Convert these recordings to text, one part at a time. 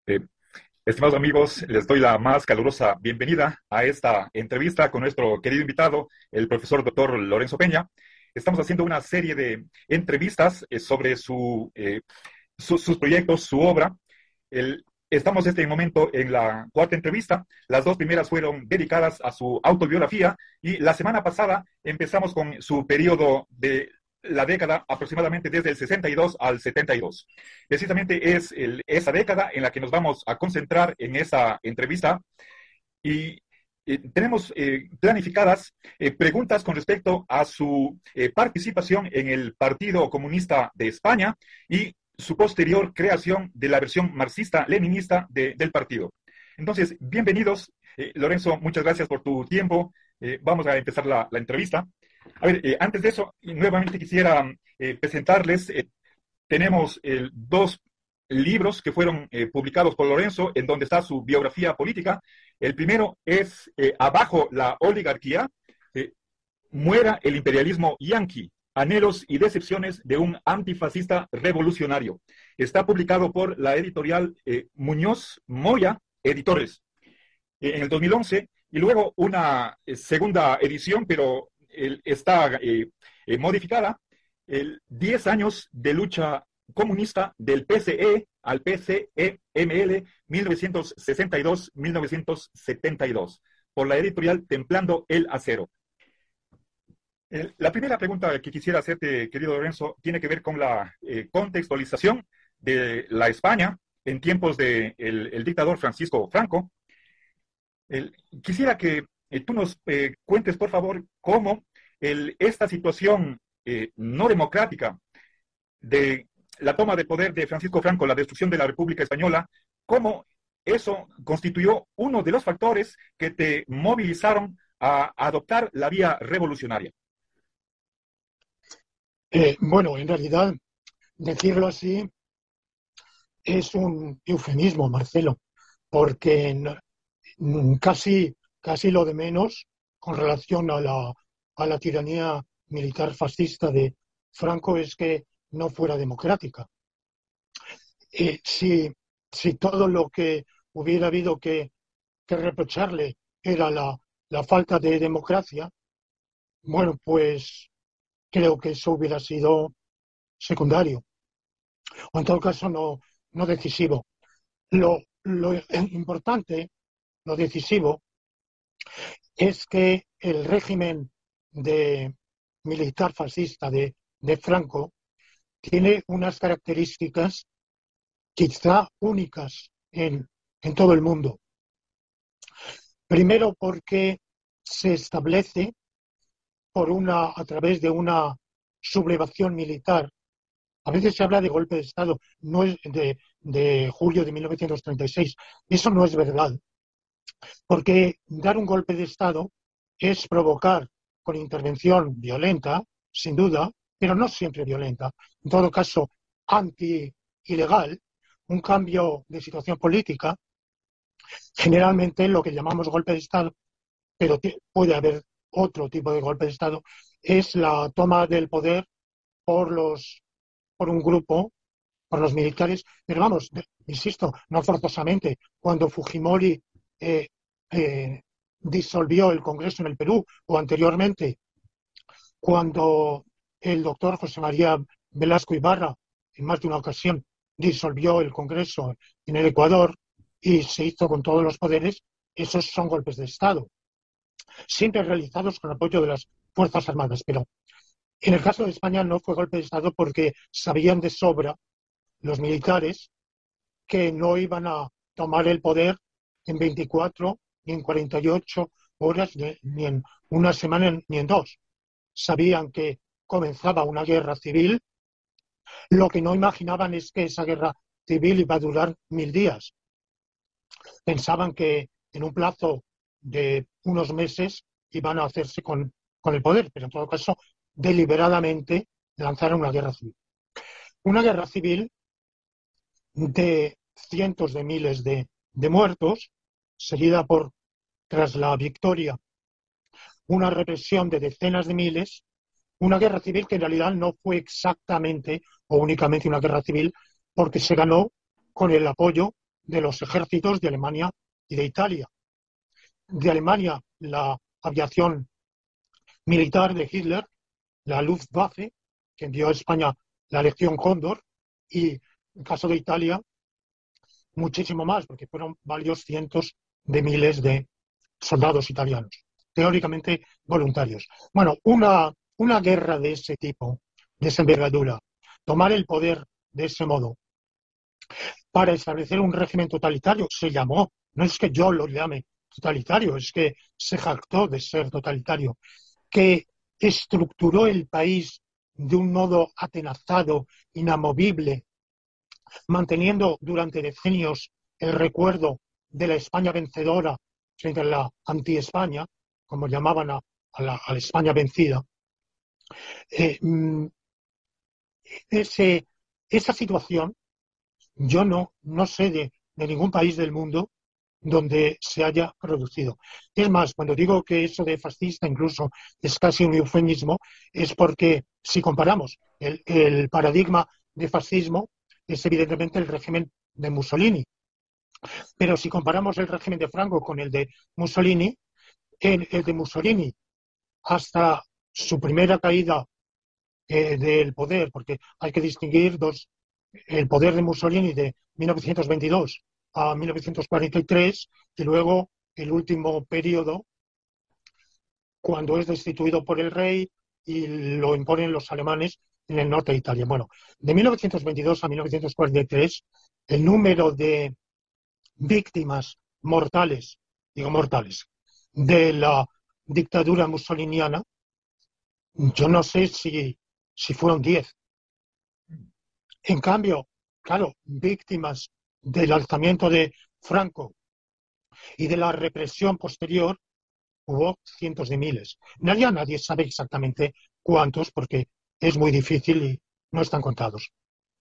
Eh, Estimados amigos, les doy la más calurosa bienvenida a esta entrevista con nuestro querido invitado, el profesor doctor Lorenzo Peña. Estamos haciendo una serie de entrevistas sobre sus proyectos, su obra. Estamos en este momento en la cuarta entrevista. Las dos primeras fueron dedicadas a su autobiografía y la semana pasada empezamos con su periodo de la década aproximadamente desde el 62 al 72. Precisamente es esa década en la que nos vamos a concentrar en esa entrevista y tenemos planificadas preguntas con respecto a su participación en el Partido Comunista de España y su posterior creación de la versión marxista-leninista del partido. Entonces, bienvenidos. Lorenzo, muchas gracias por tu tiempo. Vamos a empezar la entrevista. A ver, antes de eso, nuevamente quisiera presentarles, tenemos dos libros que fueron publicados por Lorenzo, en donde está su biografía política. El primero es Abajo la oligarquía, eh, muera el imperialismo yanqui, anhelos y decepciones de un antifascista revolucionario. Está publicado por la editorial Muñoz Moya Editores en el 2011, y luego una segunda edición, pero está modificada, 10 años de lucha comunista del PCE al PCEML 1962-1972, por la editorial Templando el Acero. La primera pregunta que quisiera hacerte, querido Lorenzo, tiene que ver con la contextualización de la España en tiempos del el dictador Francisco Franco. Quisiera que tú nos cuentes, por favor, cómo esta situación no democrática de la toma de poder de Francisco Franco, la destrucción de la República Española, cómo eso constituyó uno de los factores que te movilizaron a adoptar la vía revolucionaria. Bueno, en realidad, decirlo así es un eufemismo, Marcelo, porque casi lo de menos con relación a la tiranía militar fascista de Franco es que no fuera democrática. Si todo lo que hubiera habido que reprocharle era la falta de democracia, bueno, pues creo que eso hubiera sido secundario, o en todo caso no decisivo. Lo importante, lo decisivo, es que el régimen de militar fascista de Franco tiene unas características quizá únicas en todo el mundo. Primero, porque se establece a través de una sublevación militar. A veces se habla de golpe de Estado, no es de julio de 1936. Eso no es verdad, porque dar un golpe de Estado es provocar con intervención violenta, sin duda, pero no siempre violenta, en todo caso anti-ilegal, un cambio de situación política, generalmente lo que llamamos golpe de Estado, pero puede haber otro tipo de golpe de Estado, es la toma del poder por un grupo, por los militares, pero vamos, insisto, no forzosamente. Cuando Fujimori eh, disolvió el Congreso en el Perú, o anteriormente, cuando el doctor José María Velasco Ibarra, en más de una ocasión, disolvió el Congreso en el Ecuador y se hizo con todos los poderes, esos son golpes de Estado, siempre realizados con apoyo de las Fuerzas Armadas. Pero en el caso de España no fue golpe de Estado porque sabían de sobra los militares que no iban a tomar el poder en 24 ni en 48 horas, ni en una semana, ni en dos. Sabían que comenzaba una guerra civil. Lo que no imaginaban es que esa guerra civil iba a durar 1000 días. Pensaban que en un plazo de unos meses iban a hacerse con el poder, pero en todo caso, deliberadamente lanzaron una guerra civil. Una guerra civil de cientos de miles de muertos, seguida por, tras la victoria, una represión de decenas de miles, una guerra civil que en realidad no fue exactamente o únicamente una guerra civil, porque se ganó con el apoyo de los ejércitos de Alemania y de Italia. De Alemania, la aviación militar de Hitler, la Luftwaffe, que envió a España la Legión Cóndor, y en el caso de Italia, muchísimo más, porque fueron varios cientos de miles de soldados italianos, teóricamente voluntarios. Bueno, una guerra de ese tipo, de esa envergadura, tomar el poder de ese modo para establecer un régimen totalitario, se llamó, no es que yo lo llame totalitario, es que se jactó de ser totalitario, que estructuró el país de un modo atenazado, inamovible, manteniendo durante decenios el recuerdo de la España vencedora frente a la anti-España, como llamaban a la España vencida. Eh, esa situación, yo no sé de ningún país del mundo donde se haya producido. Es más, cuando digo que eso de fascista incluso es casi un eufemismo, es porque si comparamos el paradigma de fascismo, es evidentemente el régimen de Mussolini. Pero si comparamos el régimen de Franco con el de Mussolini, el de Mussolini hasta su primera caída del poder, porque hay que distinguir el poder de Mussolini de 1922 a 1943 y luego el último periodo cuando es destituido por el rey y lo imponen los alemanes en el norte de Italia. Bueno, de 1922 a 1943 el número de víctimas mortales, digo mortales, de la dictadura mussoliniana, yo no sé si fueron 10. En cambio, claro, víctimas del alzamiento de Franco y de la represión posterior, hubo cientos de miles. Nadie sabe exactamente cuántos, porque es muy difícil y no están contados.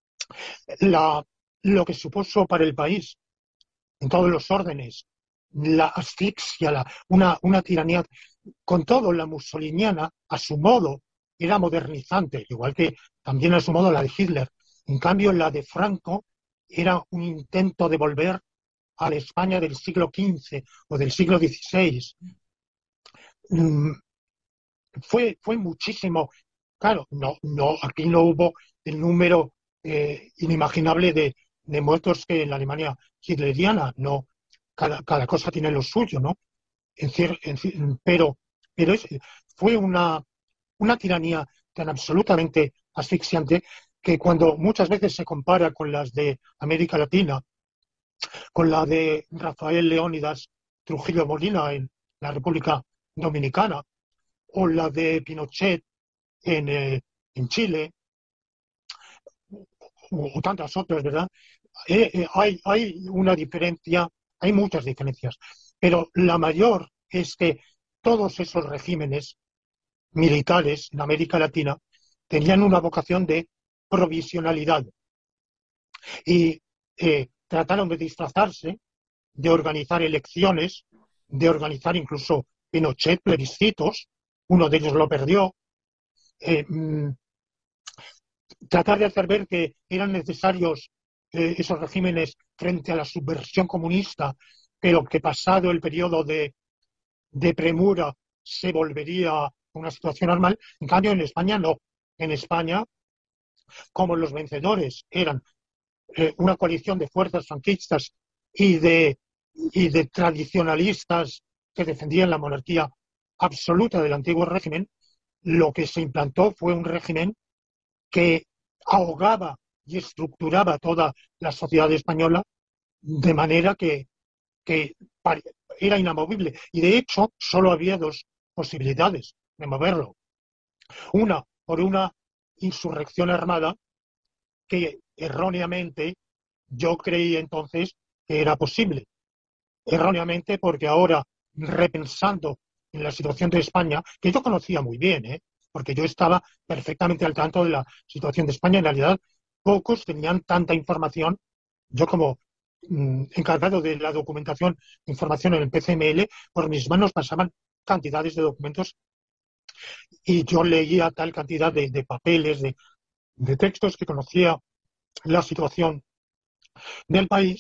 Lo que supuso para el país, en todos los órdenes, la asfixia, una tiranía, con todo la mussoliniana, a su modo, era modernizante, igual que también a su modo la de Hitler. En cambio, la de Franco era un intento de volver a la España del siglo XV o del siglo XVI. Fue muchísimo. Claro, aquí no hubo el número inimaginable de muertos que en la Alemania hitleriana. No, cada cosa tiene lo suyo, ¿no? Pero fue una tiranía tan absolutamente asfixiante que cuando muchas veces se compara con las de América Latina, con la de Rafael Leónidas Trujillo Molina en la República Dominicana, o la de Pinochet en Chile, o tantas otras, ¿verdad? Hay una diferencia, hay muchas diferencias, pero la mayor es que todos esos regímenes militares en América Latina tenían una vocación de provisionalidad y trataron de disfrazarse, de organizar elecciones, de organizar incluso Pinochet plebiscitos, uno de ellos lo perdió, eh, tratar de hacer ver que eran necesarios esos regímenes frente a la subversión comunista, pero que pasado el periodo de premura se volvería a una situación normal. En cambio, en España no. En España, como los vencedores eran una coalición de fuerzas franquistas y de tradicionalistas que defendían la monarquía absoluta del antiguo régimen, lo que se implantó fue un régimen que ahogaba y estructuraba toda la sociedad española de manera que era inamovible. Y de hecho, solo había dos posibilidades de moverlo. Una, por una insurrección armada que erróneamente yo creí entonces que era posible. Erróneamente porque ahora, repensando en la situación de España, que yo conocía muy bien, porque yo estaba perfectamente al tanto de la situación de España, en realidad pocos tenían tanta información. Yo como encargado de la documentación, información en el PCML, por mis manos pasaban cantidades de documentos y yo leía tal cantidad de papeles, de textos que conocía la situación del país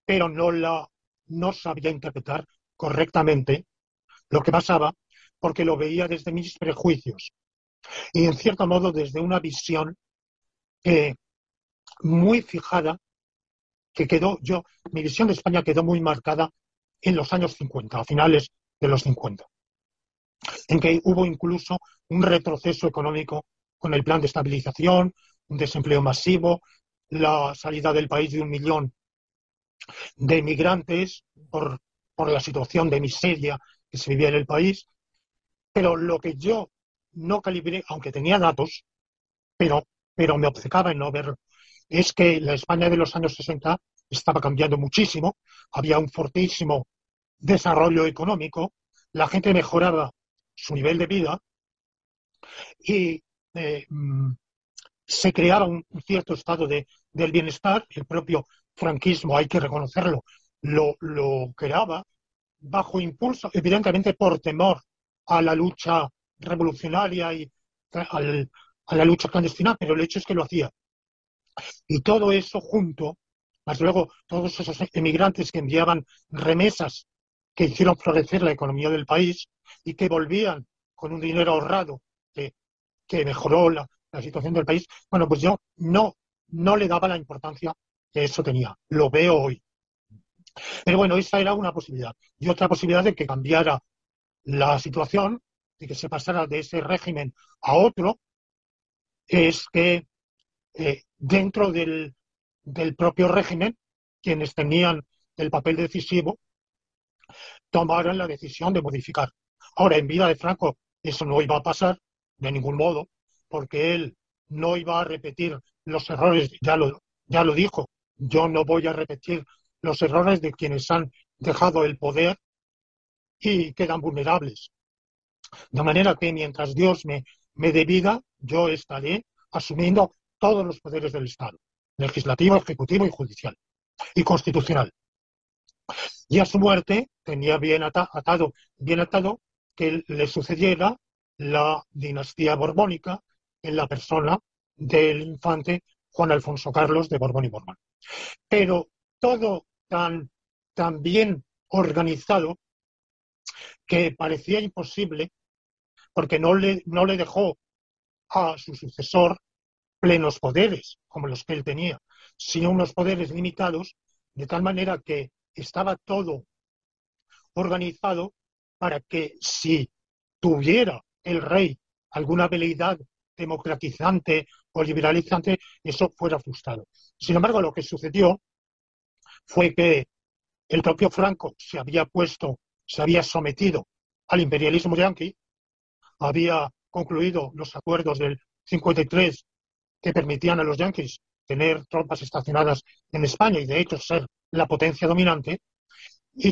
pero no sabía interpretar correctamente lo que pasaba porque lo veía desde mis prejuicios y en cierto modo desde una visión eh, muy fijada que mi visión de España quedó muy marcada en los años 50, a finales de los 50, en que hubo incluso un retroceso económico con el plan de estabilización, un desempleo masivo, la salida del país de 1 millón de migrantes por la situación de miseria que se vivía en el país. Pero lo que yo no calibré, aunque tenía datos, pero, pero me obcecaba en no verlo, es que la España de los años 60 estaba cambiando muchísimo, había un fortísimo desarrollo económico, la gente mejoraba su nivel de vida y eh, mm, se creaba un cierto estado del bienestar. El propio franquismo, hay que reconocerlo, lo creaba bajo impulso, evidentemente por temor a la lucha revolucionaria y al, a la lucha clandestina, pero el hecho es que lo hacía. Y todo eso junto, más luego todos esos emigrantes que enviaban remesas que hicieron florecer la economía del país y que volvían con un dinero ahorrado que, que mejoró la situación del país, bueno, pues yo no le daba la importancia que eso tenía. Lo veo hoy. Pero bueno, esa era una posibilidad. Y otra posibilidad de que cambiara la situación, de que se pasara de ese régimen a otro, es que dentro del propio régimen, quienes tenían el papel decisivo tomaran la decisión de modificar. Ahora, en vida de Franco, eso no iba a pasar de ningún modo, porque él no iba a repetir los errores, ya lo dijo, yo no voy a repetir los errores de quienes han dejado el poder y quedan vulnerables. De manera que mientras Dios me dé vida, yo estaré asumiendo todos los poderes del Estado, legislativo, ejecutivo y judicial, y constitucional. Y a su muerte tenía bien atado que le sucediera la dinastía borbónica en la persona del infante Juan Alfonso Carlos de Borbón y Borbón. Pero todo tan bien organizado que parecía imposible porque no le dejó a su sucesor plenos poderes, como los que él tenía, sino unos poderes limitados, de tal manera que estaba todo organizado para que si tuviera el rey alguna veleidad democratizante o liberalizante, eso fuera frustrado. Sin embargo, lo que sucedió fue que el propio Franco se había sometido al imperialismo yanqui, había concluido los acuerdos del 53 que permitían a los yanquis tener tropas estacionadas en España y de hecho ser la potencia dominante, y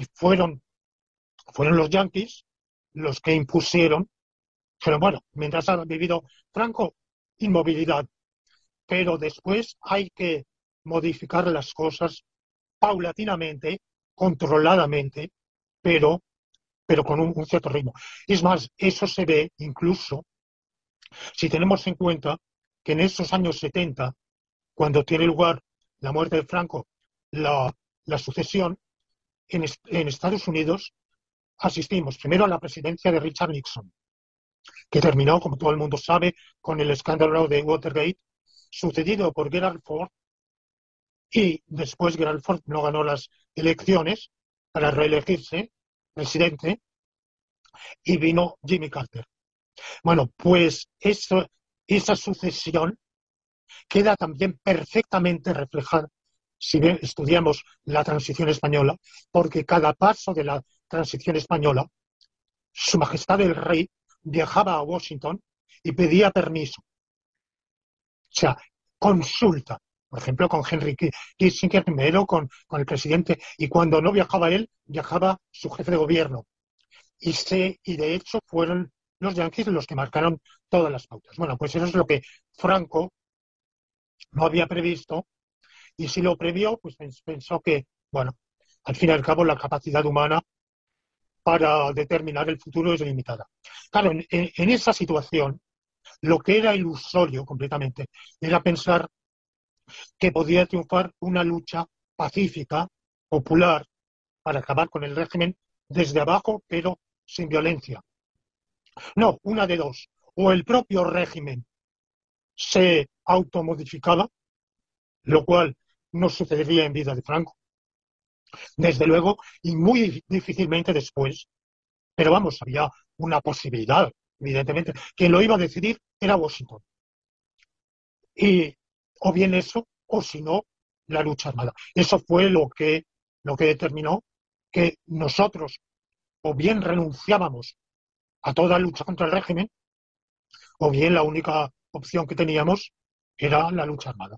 fueron los yanquis los que impusieron, pero bueno, mientras ha vivido Franco, inmovilidad, pero después hay que modificar las cosas paulatinamente, controladamente, pero, pero con un cierto ritmo. Es más, eso se ve incluso si tenemos en cuenta que en esos años 70, cuando tiene lugar la muerte de Franco, la sucesión, en Estados Unidos asistimos primero a la presidencia de Richard Nixon, que terminó, como todo el mundo sabe, con el escándalo de Watergate, sucedido por Gerald Ford, y después Gerald Ford no ganó las elecciones para reelegirse presidente y vino Jimmy Carter. Bueno, pues esa sucesión queda también perfectamente reflejada si bien estudiamos la transición española, porque cada paso de la transición española, Su Majestad el Rey viajaba a Washington y pedía permiso. O sea, consulta, por ejemplo, con Henry Kissinger primero, con el presidente, y cuando no viajaba él, viajaba su jefe de gobierno. Y de hecho fueron los yanquis los que marcaron todas las pautas. Bueno, pues eso es lo que Franco no había previsto, y si lo previó, pues pensó que, bueno, al fin y al cabo la capacidad humana para determinar el futuro es limitada. Claro, en esa situación, lo que era ilusorio completamente era pensar que podía triunfar una lucha pacífica popular para acabar con el régimen desde abajo, pero sin violencia. No, una de dos. O el propio régimen se automodificaba, lo cual no sucedería en vida de Franco, desde luego, y muy difícilmente después. Pero vamos, había una posibilidad, evidentemente. Quien lo iba a decidir era Washington. Y o bien eso, o si no, la lucha armada. Eso fue lo que determinó que nosotros o bien renunciábamos a toda lucha contra el régimen, o bien la única opción que teníamos era la lucha armada.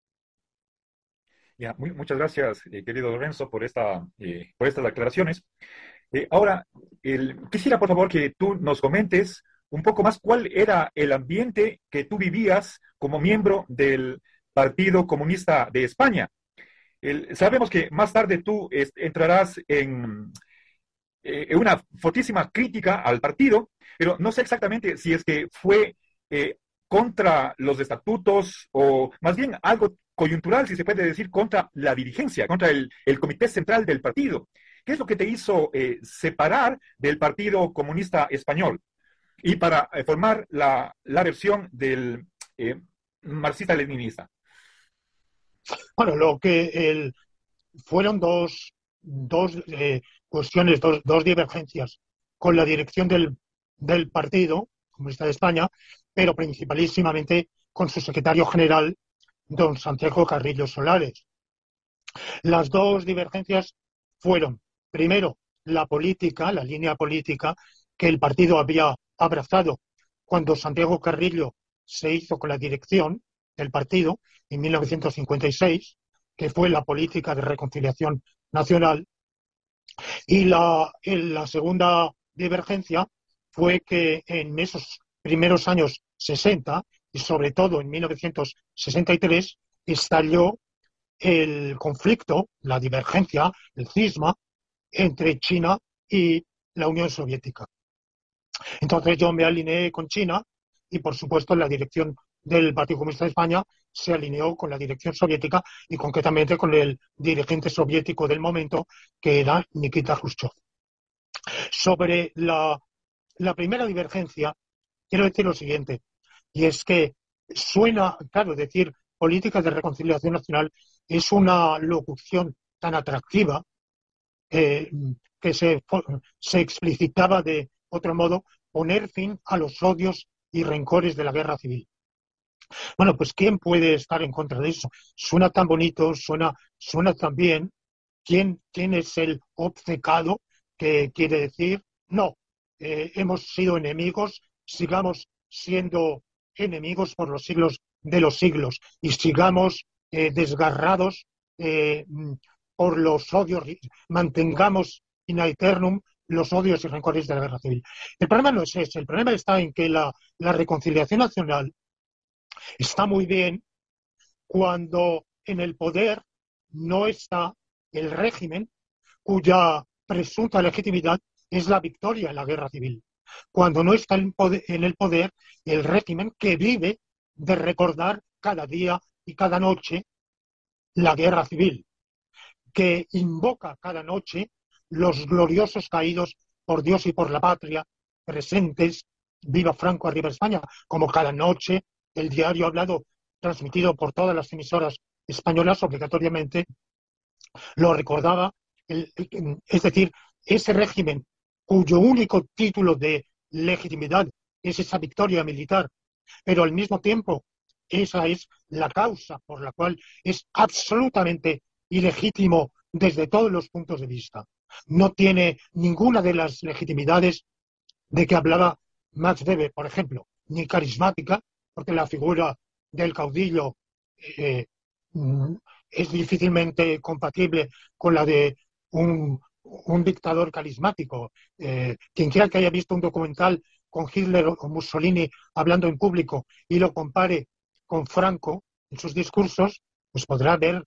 Ya, muchas gracias, querido Lorenzo, por estas aclaraciones. Ahora, quisiera, por favor, que tú nos comentes un poco más cuál era el ambiente que tú vivías como miembro del Partido Comunista de España. Sabemos que más tarde tú entrarás en una fortísima crítica al partido, pero no sé exactamente si es que fue eh, contra los estatutos o más bien algo coyuntural, si se puede decir, contra la dirigencia, contra el comité central del partido. ¿Qué es lo que te hizo separar del Partido Comunista Español y para formar la versión del marxista-leninista? Bueno, fueron dos cuestiones, dos divergencias con la dirección del Partido Comunista de España, pero principalísimamente con su secretario general, don Santiago Carrillo Solares. Las dos divergencias fueron, primero, la línea política que el partido había abrazado cuando Santiago Carrillo se hizo con la dirección del partido en 1956, que fue la política de reconciliación nacional, y la segunda divergencia fue que en esos primeros años 60 y sobre todo en 1963 estalló el conflicto, la divergencia, el cisma entre China y la Unión Soviética. Entonces yo me alineé con China y, por supuesto, la dirección del Partido Comunista de España se alineó con la dirección soviética y concretamente con el dirigente soviético del momento, que era Nikita Khrushchev. Sobre la primera divergencia, quiero decir lo siguiente, y es que suena, claro, decir política de reconciliación nacional es una locución tan atractiva eh, que se explicitaba de otro modo, poner fin a los odios y rencores de la guerra civil. Bueno, pues ¿quién puede estar en contra de eso? Suena tan bonito, suena tan bien. ¿Quién es el obcecado que quiere decir no? Hemos sido enemigos, sigamos siendo enemigos por los siglos de los siglos y sigamos desgarrados eh, por los odios, mantengamos in aeternum los odios y rencores de la guerra civil. El problema no es ese, el problema está en que la reconciliación nacional está muy bien cuando en el poder no está el régimen cuya presunta legitimidad es la victoria en la guerra civil. Cuando no está en el poder el régimen que vive de recordar cada día y cada noche la guerra civil, que invoca cada noche los gloriosos caídos por Dios y por la patria presentes, viva Franco, arriba España, como cada noche el diario hablado, transmitido por todas las emisoras españolas obligatoriamente, lo recordaba, es decir, ese régimen cuyo único título de legitimidad es esa victoria militar, pero al mismo tiempo esa es la causa por la cual es absolutamente ilegítimo desde todos los puntos de vista. No tiene ninguna de las legitimidades de que hablaba Max Weber, por ejemplo, ni carismática, porque la figura del caudillo eh, mm, es difícilmente compatible con la de un dictador carismático. Quien quiera que haya visto un documental con Hitler o Mussolini hablando en público y lo compare con Franco en sus discursos, pues podrá ver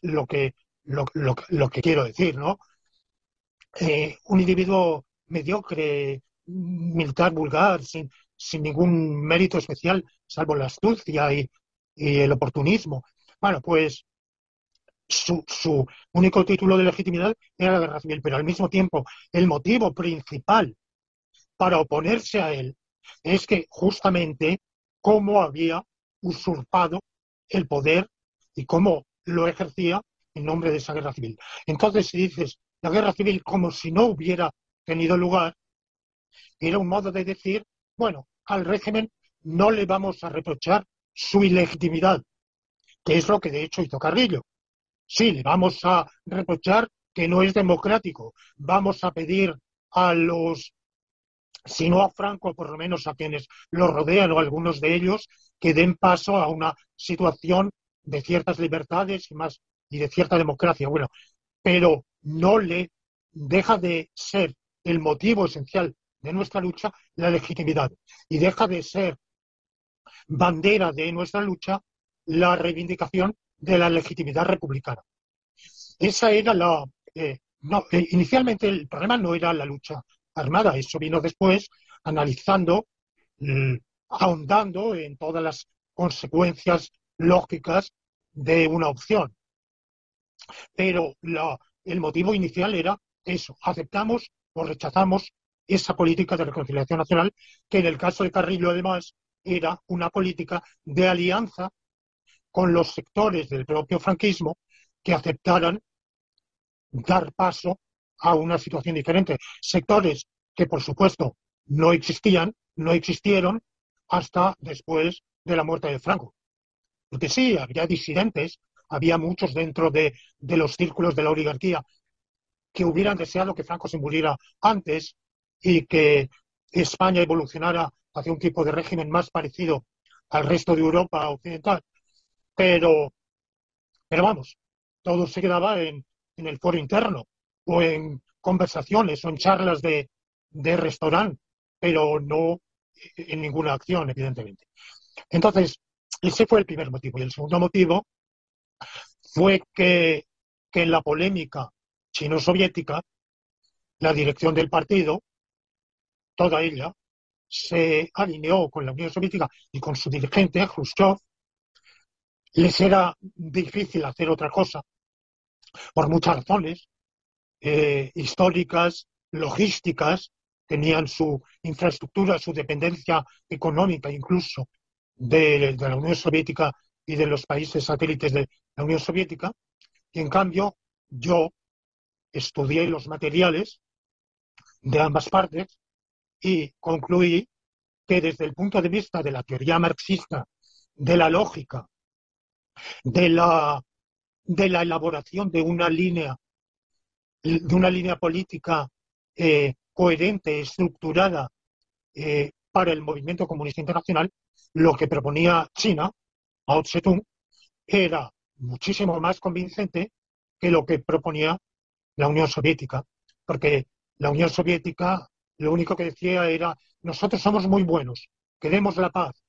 lo que quiero decir, ¿no? Un individuo mediocre, militar vulgar, sin ningún mérito especial, salvo la astucia y el oportunismo. Bueno, pues su único título de legitimidad era la guerra civil, pero al mismo tiempo el motivo principal para oponerse a él es que justamente cómo había usurpado el poder y cómo lo ejercía en nombre de esa guerra civil. Entonces, si dices la guerra civil como si no hubiera tenido lugar, era un modo de decir, bueno, al régimen no le vamos a reprochar su ilegitimidad, que es lo que de hecho hizo Carrillo. Sí, le vamos a reprochar que no es democrático. Vamos a pedir a los, si no a Franco, por lo menos a quienes lo rodean o algunos de ellos, que den paso a una situación de ciertas libertades y más y de cierta democracia. Bueno, pero no le deja de ser el motivo esencial de nuestra lucha la legitimidad y deja de ser bandera de nuestra lucha la reivindicación de la legitimidad republicana. Esa era la... no, inicialmente el problema no era la lucha armada, eso vino después, analizando, mm, ahondando en todas las consecuencias lógicas de una opción. Pero el motivo inicial era eso, aceptamos o rechazamos esa política de reconciliación nacional, que en el caso de Carrillo además era una política de alianza con los sectores del propio franquismo que aceptaran dar paso a una situación diferente. Sectores que, por supuesto, no existían, no existieron hasta después de la muerte de Franco. Porque sí, había disidentes, había muchos dentro de los círculos de la oligarquía que hubieran deseado que Franco se muriera antes y que España evolucionara hacia un tipo de régimen más parecido al resto de Europa occidental. Pero, pero vamos, todo se quedaba en el foro interno o en conversaciones o en charlas de restaurante, pero no en ninguna acción, evidentemente. Entonces, ese fue el primer motivo. Y el segundo motivo fue que en la polémica chino-soviética, la dirección del partido, toda ella, se alineó con la Unión Soviética y con su dirigente, Khrushchev. Les era difícil hacer otra cosa por muchas razones, históricas, logísticas, tenían su infraestructura, su dependencia económica incluso de la Unión Soviética y de los países satélites de la Unión Soviética, y en cambio yo estudié los materiales de ambas partes y concluí que desde el punto de vista de la teoría marxista, de la lógica, de la, de la elaboración de una línea política coherente, estructurada para el movimiento comunista internacional, lo que proponía China, Mao Zedong, era muchísimo más convincente que lo que proponía la Unión Soviética, porque la Unión Soviética lo único que decía era: nosotros somos muy buenos, queremos la paz,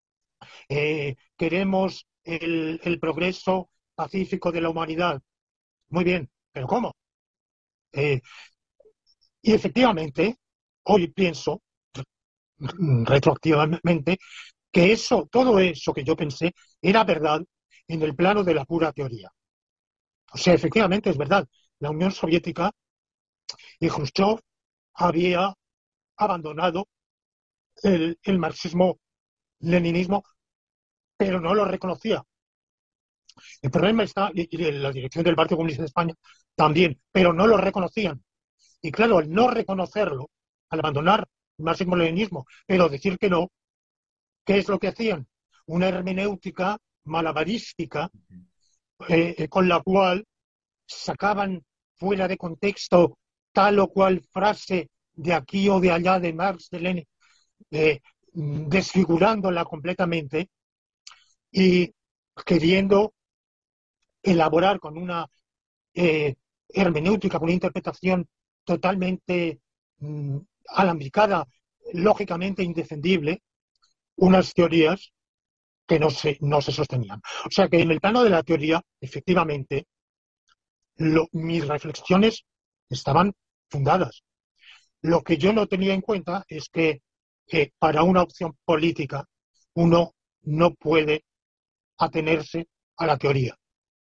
queremos el progreso pacífico de la humanidad. Muy bien, pero ¿cómo? Eh, y efectivamente, hoy pienso retroactivamente que eso, todo eso que yo pensé, era verdad en el plano de la pura teoría. O sea, efectivamente es verdad. La Unión Soviética y Khrushchev había abandonado el marxismo-leninismo, pero no lo reconocía. El problema está, y la dirección del Partido Comunista de España también, pero no lo reconocían. Y claro, al no reconocerlo, al abandonar el marxismo-leninismo, pero decir que no, ¿qué es lo que hacían? Una hermenéutica malabarística con la cual sacaban fuera de contexto tal o cual frase de aquí o de allá de Marx, de Lenin, desfigurándola completamente y queriendo elaborar con una hermenéutica, con una interpretación totalmente alambicada, lógicamente indefendible, unas teorías que no se sostenían. O sea que en el plano de la teoría, efectivamente, mis reflexiones estaban fundadas. Lo que yo no tenía en cuenta es que para una opción política uno no puede atenerse a la teoría.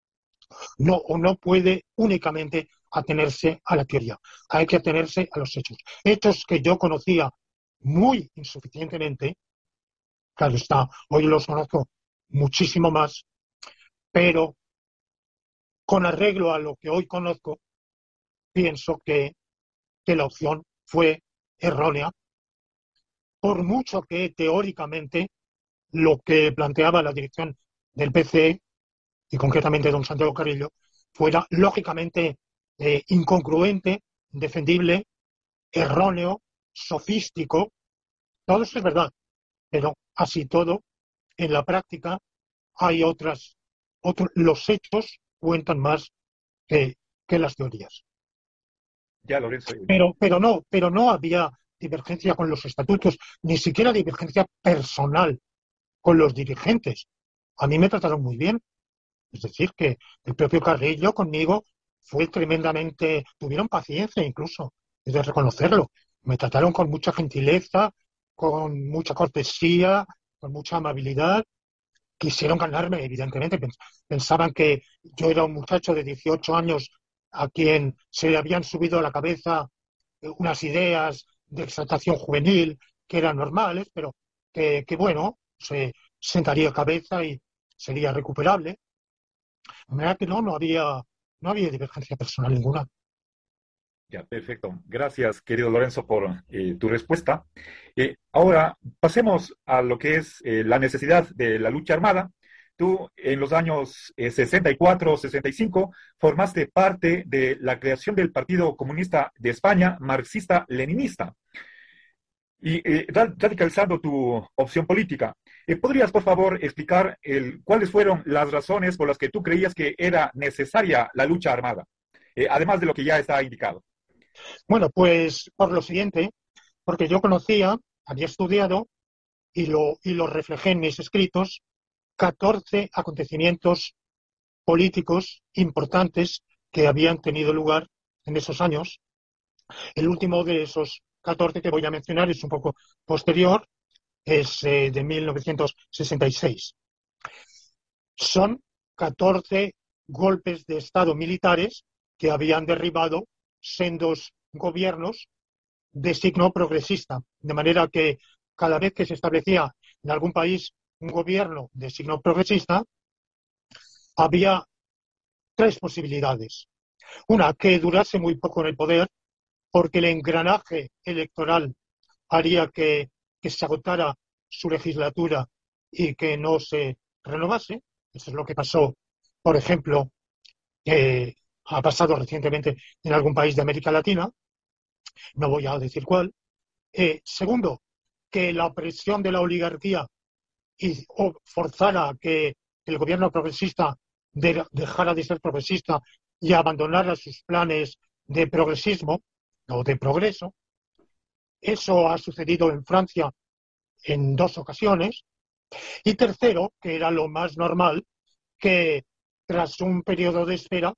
No, o no puede únicamente atenerse a la teoría, hay que atenerse a los hechos. Hechos que yo conocía muy insuficientemente, claro está, hoy los conozco muchísimo más, pero con arreglo a lo que hoy conozco, pienso que la opción fue errónea, por mucho que teóricamente lo que planteaba la dirección del PCE, y concretamente don Santiago Carrillo, fuera lógicamente incongruente, defendible, erróneo, sofístico. Todo eso es verdad, pero así todo, en la práctica hay los hechos cuentan más que, que las teorías. Ya, Lorenzo. Pero no había divergencia con los estatutos, ni siquiera divergencia personal con los dirigentes. A mí me trataron muy bien. Es decir, que el propio Carrillo conmigo fue tremendamente, tuvieron paciencia incluso, es de reconocerlo. Me trataron con mucha gentileza, con mucha cortesía, con mucha amabilidad. Quisieron ganarme, evidentemente. Pensaban que yo era un muchacho de 18 años a quien se le habían subido a la cabeza unas ideas de exaltación juvenil que eran normales, pero que bueno, se sentaría cabeza y sería recuperable. De manera que no había divergencia personal ninguna. Ya, perfecto. Gracias, querido Lorenzo, por tu respuesta. Ahora, pasemos a lo que es la necesidad de la lucha armada. Tú, en los años 64, 65, formaste parte de la creación del Partido Comunista de España, marxista-leninista, y radicalizando tu opción política. ¿Podrías, por favor, explicar cuáles fueron las razones por las que tú creías que era necesaria la lucha armada, además de lo que ya está indicado? Bueno, pues por lo siguiente, porque yo conocía, había estudiado y lo reflejé en mis escritos, 14 acontecimientos políticos importantes que habían tenido lugar en esos años. El último de esos 14 que voy a mencionar es un poco posterior, es de 1966. Son 14 golpes de Estado militares que habían derribado sendos gobiernos de signo progresista, de manera que cada vez que se establecía en algún país un gobierno de signo progresista, había tres posibilidades. Una, que durase muy poco en el poder, porque el engranaje electoral haría que se agotara su legislatura y que no se renovase. Eso es lo que pasó, por ejemplo, ha pasado recientemente en algún país de América Latina, no voy a decir cuál. Segundo, que la presión de la oligarquía o forzara a que el gobierno progresista dejara de ser progresista y abandonara sus planes de progresismo o de progreso. Eso ha sucedido en Francia en dos ocasiones. Y tercero, que era lo más normal, que tras un periodo de espera,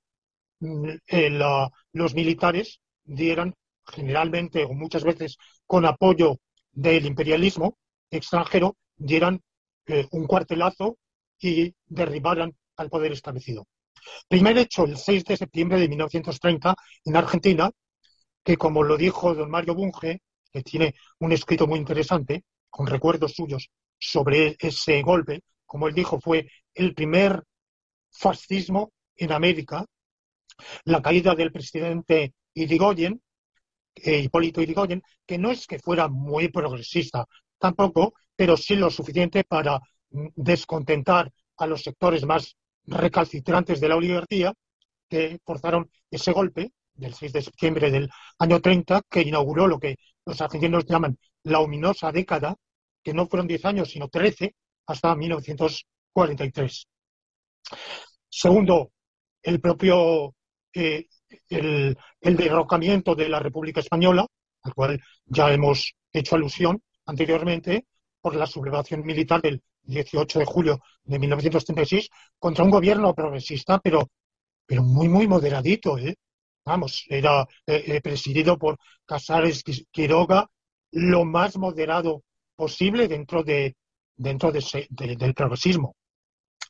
los militares dieran generalmente o muchas veces con apoyo del imperialismo extranjero, dieran un cuartelazo y derribaran al poder establecido. Primer hecho, el 6 de septiembre de 1930, en Argentina, que como lo dijo don Mario Bunge, que tiene un escrito muy interesante, con recuerdos suyos sobre ese golpe, como él dijo, fue el primer fascismo en América, la caída del presidente Irigoyen, Hipólito Yrigoyen, que no es que fuera muy progresista tampoco, pero sí lo suficiente para descontentar a los sectores más recalcitrantes de la oligarquía, que forzaron ese golpe del 6 de septiembre del año 30, que inauguró lo que los argentinos llaman la ominosa década, que no fueron 10 años, sino 13, hasta 1943. Segundo, el propio eh, el derrocamiento de la República Española, al cual ya hemos hecho alusión anteriormente, por la sublevación militar del 18 de julio de 1936 contra un gobierno progresista, pero muy, muy moderadito. Vamos, era presidido por Casares Quiroga, lo más moderado posible dentro del progresismo.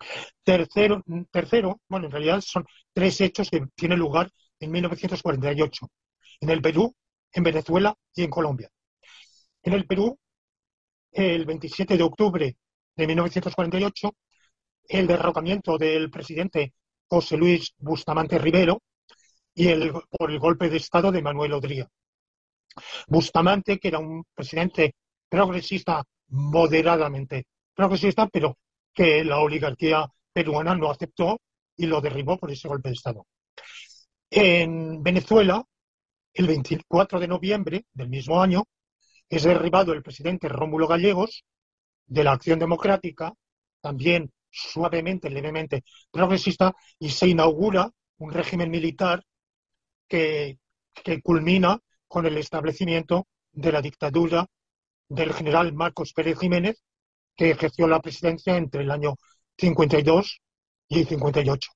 Bueno, en realidad son tres hechos que tienen lugar en 1948, en el Perú, en Venezuela y en Colombia. En el Perú, el 27 de octubre de 1948, el derrocamiento del presidente José Luis Bustamante Rivero por el golpe de Estado de Manuel Odría. Bustamante, que era un presidente progresista, moderadamente progresista, pero que la oligarquía peruana no aceptó y lo derribó por ese golpe de Estado. En Venezuela, el 24 de noviembre del mismo año, es derribado el presidente Rómulo Gallegos de la Acción Democrática, también suavemente, levemente progresista, y se inaugura un régimen militar que, que culmina con el establecimiento de la dictadura del general Marcos Pérez Jiménez, que ejerció la presidencia entre el año 52 y el 58.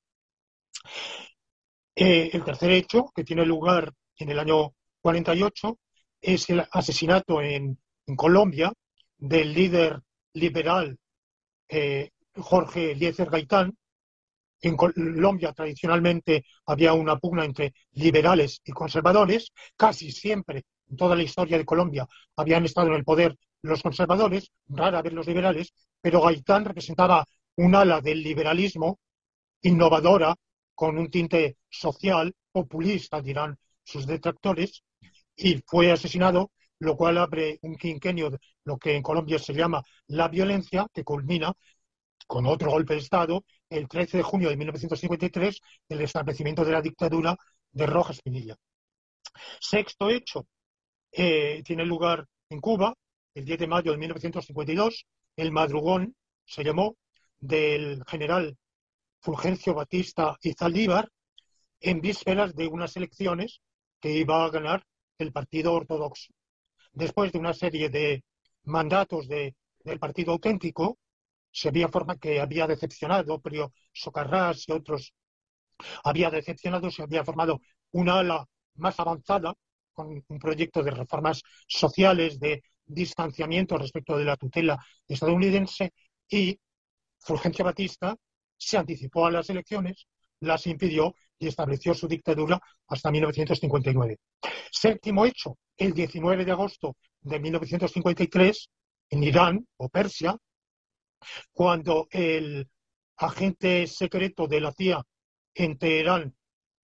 El tercer hecho, que tiene lugar en el año 48, es el asesinato en Colombia del líder liberal Jorge Eliezer Gaitán. En Colombia tradicionalmente había una pugna entre liberales y conservadores. Casi siempre, en toda la historia de Colombia, habían estado en el poder los conservadores, rara vez los liberales, pero Gaitán representaba un ala del liberalismo innovadora, con un tinte social, populista, dirán sus detractores, y fue asesinado, lo cual abre un quinquenio de lo que en Colombia se llama la violencia, que culmina con otro golpe de Estado, el 13 de junio de 1953, el establecimiento de la dictadura de Rojas Pinilla. Sexto hecho, tiene lugar en Cuba, el 10 de mayo de 1952, el madrugón, se llamó, del general Fulgencio Batista Izaldívar, en vísperas de unas elecciones que iba a ganar el Partido Ortodoxo. Después de una serie de mandatos del Partido Auténtico, que había decepcionado, Prio Socarrás y otros, se había formado una ala más avanzada con un proyecto de reformas sociales, de distanciamiento respecto de la tutela estadounidense, y Fulgencio Batista se anticipó a las elecciones, las impidió y estableció su dictadura hasta 1959. Séptimo hecho, el 19 de agosto de 1953, en Irán o Persia, cuando el agente secreto de la CIA en Teherán,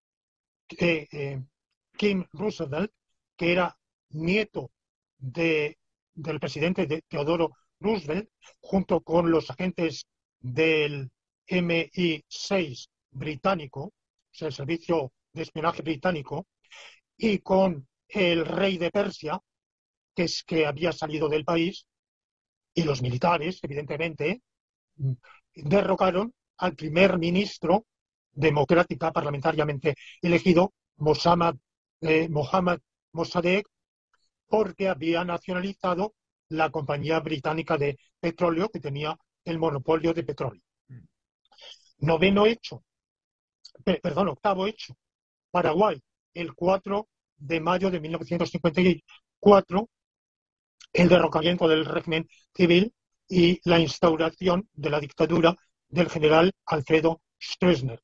Kim Roosevelt, que era nieto del presidente Teodoro Roosevelt, junto con los agentes del MI6 británico, o sea, el servicio de espionaje británico, y con el rey de Persia, que había salido del país, y los militares, evidentemente, derrocaron al primer ministro democrática parlamentariamente elegido, Mohammad Mossadegh, porque había nacionalizado la compañía británica de petróleo que tenía el monopolio de petróleo. Octavo hecho, Paraguay, el 4 de mayo de 1954, el derrocamiento del régimen civil y la instauración de la dictadura del general Alfredo Stroessner.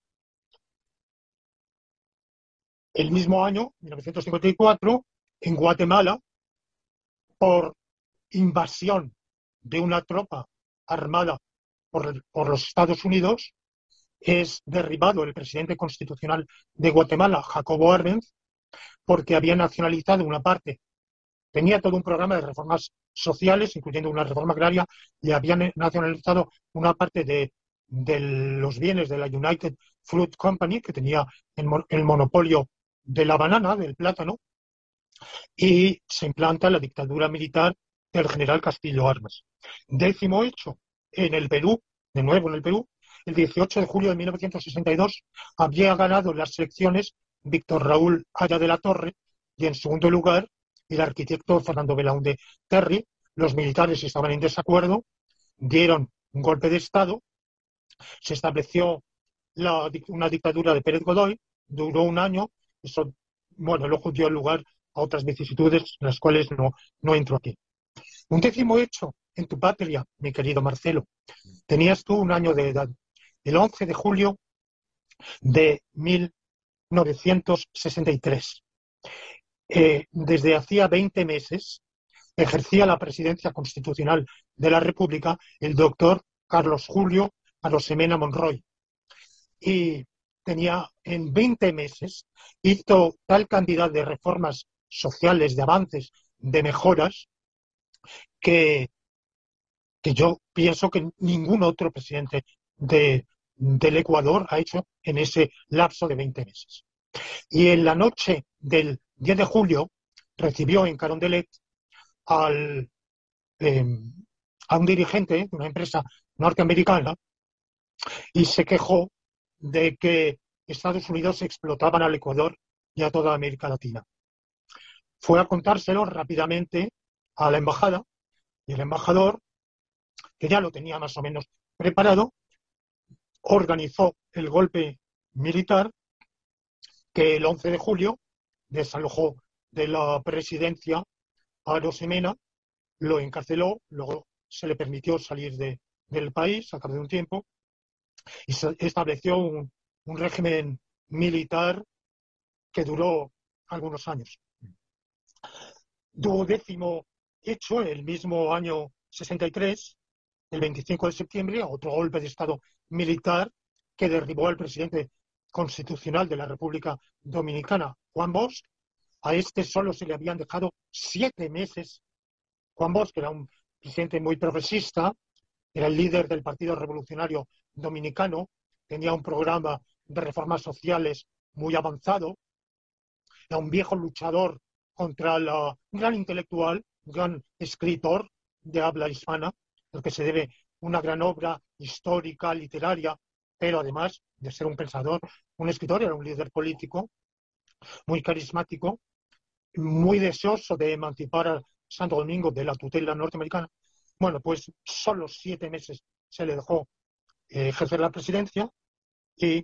El mismo año, 1954, en Guatemala, por invasión de una tropa armada por los Estados Unidos, es derribado el presidente constitucional de Guatemala, Jacobo Arbenz, porque había nacionalizado una parte. Tenía todo un programa de reformas sociales, incluyendo una reforma agraria, y habían nacionalizado una parte de los bienes de la United Fruit Company, que tenía el monopolio de la banana, del plátano, y se implanta la dictadura militar del general Castillo Armas. Décimo hecho, en el Perú, de nuevo en el Perú, el 18 de julio de 1962 había ganado las elecciones Víctor Raúl Haya de la Torre, y en segundo lugar el arquitecto Fernando Belaúnde Terry. Los militares estaban en desacuerdo, dieron un golpe de Estado, se estableció una dictadura de Pérez Godoy, duró un año, eso, luego dio lugar a otras vicisitudes, las cuales no entro aquí. Un décimo hecho, en tu patria, mi querido Marcelo, tenías tú un año de edad. el 11 de julio de 1963. Desde hacía 20 meses ejercía la presidencia constitucional de la República el doctor Carlos Julio Arosemena Monroy. Y tenía en 20 meses, hizo tal cantidad de reformas sociales, de avances, de mejoras, que yo pienso que ningún otro presidente del Ecuador ha hecho en ese lapso de 20 meses. Y en la noche del 10 de julio recibió en Carondelet al, a un dirigente de una empresa norteamericana y se quejó de que Estados Unidos explotaban al Ecuador y a toda América Latina. Fue a contárselo rápidamente a la embajada y el embajador, que ya lo tenía más o menos preparado, organizó el golpe militar que el 11 de julio desalojó de la presidencia a Arosemena, lo encarceló, luego se le permitió salir del país a cabo de un tiempo y se estableció un régimen militar que duró algunos años. 12º hecho, el mismo año 63, el 25 de septiembre, otro golpe de Estado militar que derribó al presidente constitucional de la República Dominicana, Juan Bosch. A este solo se le habían dejado 7 meses. Juan Bosch, que era un presidente muy progresista, era el líder del Partido Revolucionario Dominicano, tenía un programa de reformas sociales muy avanzado, era un viejo luchador contra un gran intelectual, un gran escritor de habla hispana, al que se debe una gran obra histórica, literaria, pero además de ser un pensador, un escritor, era un líder político muy carismático, muy deseoso de emancipar a Santo Domingo de la tutela norteamericana. Bueno, pues solo 7 meses se le dejó ejercer la presidencia y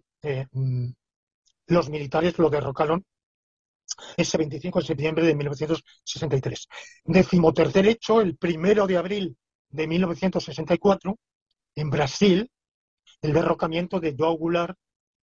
los militares lo derrocaron ese 25 de septiembre de 1963. 13º hecho, el 1 de abril de 1964, en Brasil, el derrocamiento de João Goulart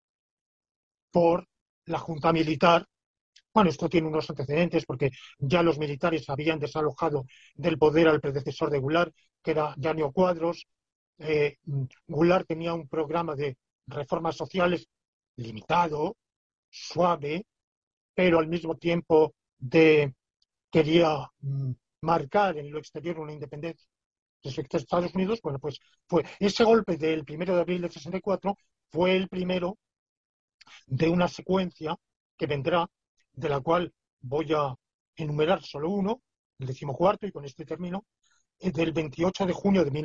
por la Junta Militar. Bueno, esto tiene unos antecedentes porque ya los militares habían desalojado del poder al predecesor de Goulart, que era Jânio Quadros. Goulart tenía un programa de reformas sociales limitado, suave, pero al mismo tiempo quería marcar en lo exterior una independencia respecto a Estados Unidos. Bueno, pues fue ese golpe del 1 de abril del 64 fue el primero de una secuencia que vendrá, de la cual voy a enumerar solo uno, el 14º, y con este termino, del 28 de junio de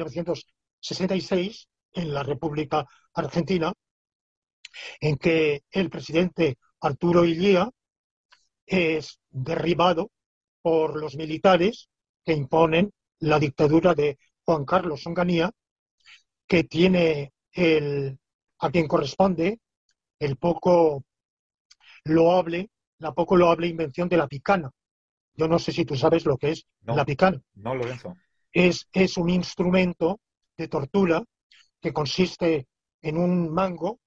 1966, en la República Argentina, en que el presidente Arturo Illia es derribado por los militares que imponen la dictadura de Juan Carlos Onganía, que tiene a quien corresponde la poco loable invención de la picana. Yo no sé si tú sabes lo que es la picana. No, Lorenzo. Es un instrumento de tortura que consiste en un mango,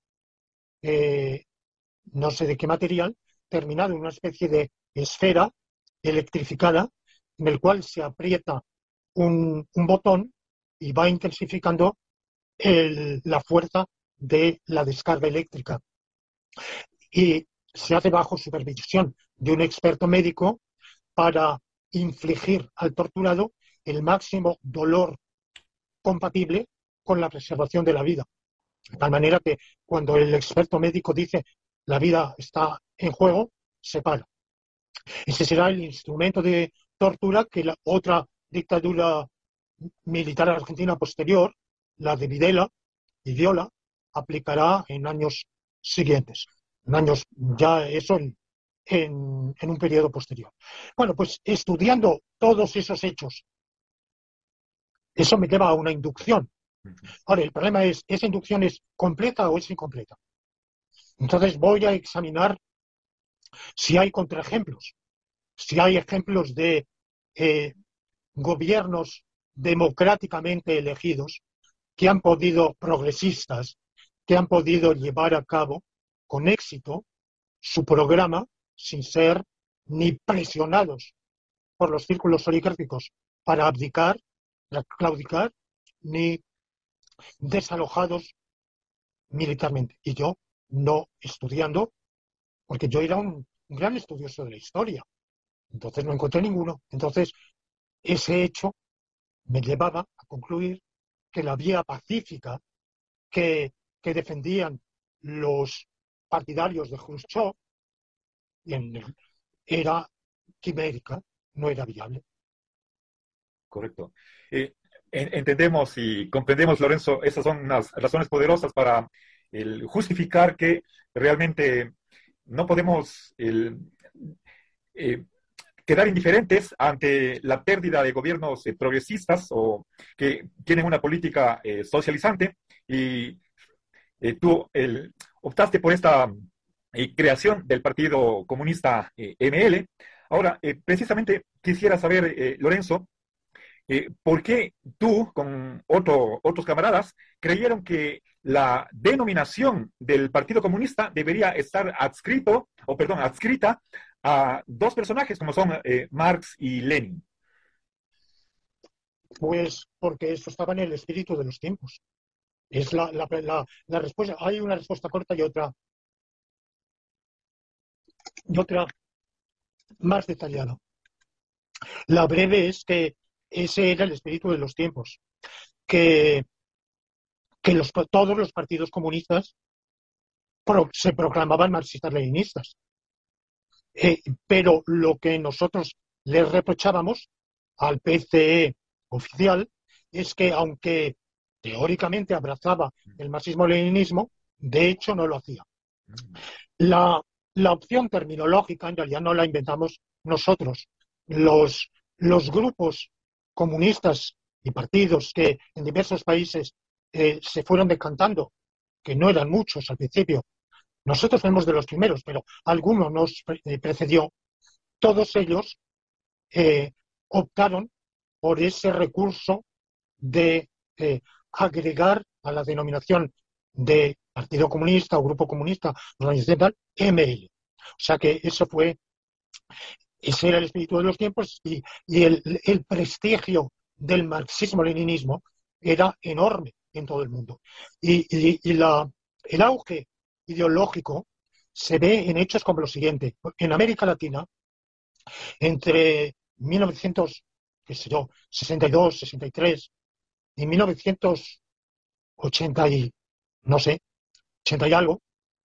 no sé de qué material, terminado en una especie de esfera electrificada, en el cual se aprieta un botón y va intensificando la fuerza de la descarga eléctrica. Y se hace bajo supervisión de un experto médico para infligir al torturado el máximo dolor compatible con la preservación de la vida. De tal manera que cuando el experto médico dice la vida está en juego, se para. Ese será el instrumento de tortura que la otra dictadura militar argentina posterior, la de Videla y Viola, aplicará en años siguientes. En años ya eso en un periodo posterior. Bueno, pues estudiando todos esos hechos, eso me lleva a una inducción. Ahora, el problema es, ¿esa inducción es completa o es incompleta? Entonces voy a examinar si hay contraejemplos, si hay ejemplos de gobiernos democráticamente elegidos que han podido, progresistas, que han podido llevar a cabo con éxito su programa sin ser ni presionados por los círculos oligárquicos para abdicar, para claudicar, ni desalojados militarmente. Y yo no estudiando, porque yo era un gran estudioso de la historia, entonces no encontré ninguno. Entonces, ese hecho me llevaba a concluir que la vía pacífica que defendían los partidarios de Khrushchev era quimérica, no era viable. Correcto. Entendemos y comprendemos, Lorenzo, esas son unas razones poderosas para justificar que realmente no podemos eh, quedar indiferentes ante la pérdida de gobiernos progresistas o que tienen una política socializante y tú optaste por esta creación del Partido Comunista ML. Ahora, precisamente quisiera saber, Lorenzo, ¿por qué tú, con otros camaradas, creyeron que la denominación del Partido Comunista debería estar adscrita a dos personajes como son Marx y Lenin? Pues porque eso estaba en el espíritu de los tiempos. Es la respuesta. Hay una respuesta corta y otra más detallada. La breve es que ese era el espíritu de los tiempos, que, todos los partidos comunistas se proclamaban marxistas-leninistas. Pero lo que nosotros les reprochábamos al PCE oficial es que, aunque teóricamente abrazaba el marxismo-leninismo, de hecho no lo hacía. La opción terminológica en realidad no la inventamos nosotros. Los grupos comunistas y partidos que en diversos países se fueron decantando, que no eran muchos al principio, nosotros fuimos de los primeros, pero alguno nos precedió, todos ellos optaron por ese recurso de agregar a la denominación de Partido Comunista o Grupo Comunista, organización tal, ML. O sea que ese era el espíritu de los tiempos y el prestigio del marxismo-leninismo era enorme en todo el mundo. El auge ideológico se ve en hechos como lo siguiente. En América Latina, entre 1962, 63 y 1980 y, no sé, 80 y algo,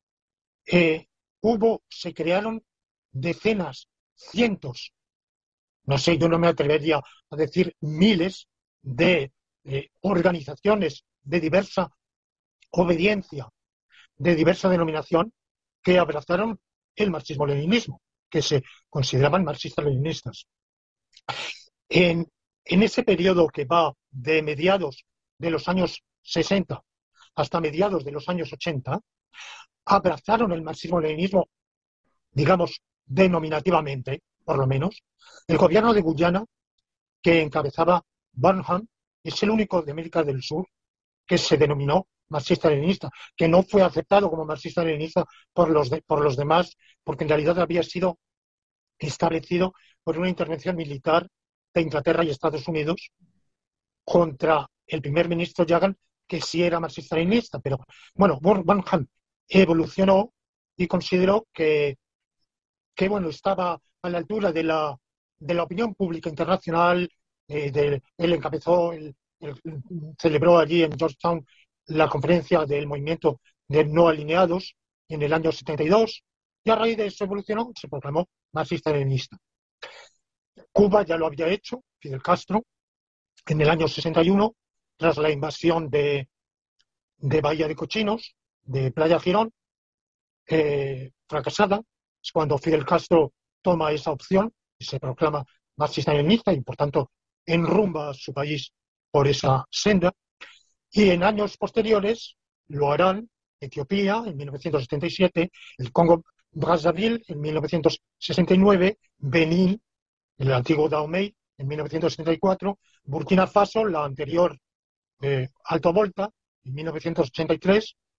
se crearon decenas, cientos, no sé, yo no me atrevería a decir miles de organizaciones de diversa obediencia, de diversa denominación, que abrazaron el marxismo-leninismo, que se consideraban marxistas-leninistas. En ese periodo que va de mediados de los años 60 hasta mediados de los años 80, abrazaron el marxismo-leninismo, digamos, denominativamente, por lo menos. El gobierno de Guyana, que encabezaba Burnham, es el único de América del Sur que se denominó marxista-leninista, que no fue aceptado como marxista-leninista por los demás, porque en realidad había sido establecido por una intervención militar de Inglaterra y Estados Unidos contra el primer ministro Yagan, que sí era marxista-leninista. Pero bueno, Burnham evolucionó y consideró que bueno, estaba a la altura de la opinión pública internacional. Él encabezó, celebró allí en Georgetown la conferencia del movimiento de no alineados en el año 72, y a raíz de eso evolucionó, se proclamó marxista-leninista. Cuba ya lo había hecho, Fidel Castro, en el año 61, tras la invasión de Bahía de Cochinos, de Playa Girón, fracasada. Es cuando Fidel Castro toma esa opción y se proclama marxista-leninista y, por tanto, enrumba su país por esa senda. Y en años posteriores lo harán Etiopía en 1977, el Congo-Brazzaville en 1969, Benín, el antiguo Dahomey, en 1974, Burkina Faso, la anterior Alto Volta, en 1983,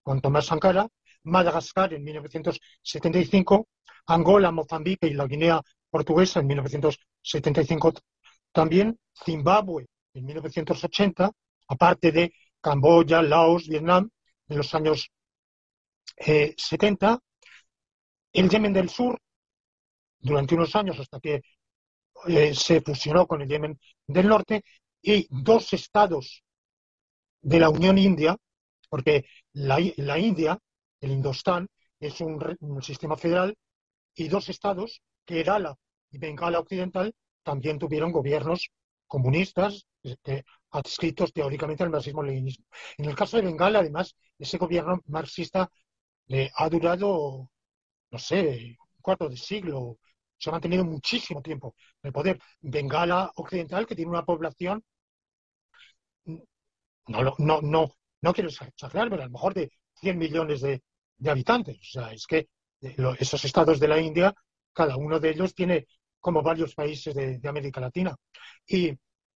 con Tomás Sankara, Madagascar en 1975, Angola, Mozambique y la Guinea Portuguesa en 1975 también, Zimbabue en 1980, aparte de Camboya, Laos, Vietnam en los años 70, el Yemen del Sur durante unos años hasta que se fusionó con el Yemen del Norte y dos estados de la Unión India, porque la India, el Indostán, es un sistema federal y dos estados, Kerala y Bengala Occidental, también tuvieron gobiernos comunistas adscritos teóricamente al marxismo-leninismo. En el caso de Bengala, además, ese gobierno marxista ha durado, no sé, un cuarto de siglo, se ha mantenido muchísimo tiempo en el poder. Bengala Occidental, que tiene una población, no quiero exagerar, pero a lo mejor de 100 millones de habitantes. O sea, es que esos estados de la India, cada uno de ellos tiene como varios países de América Latina. Y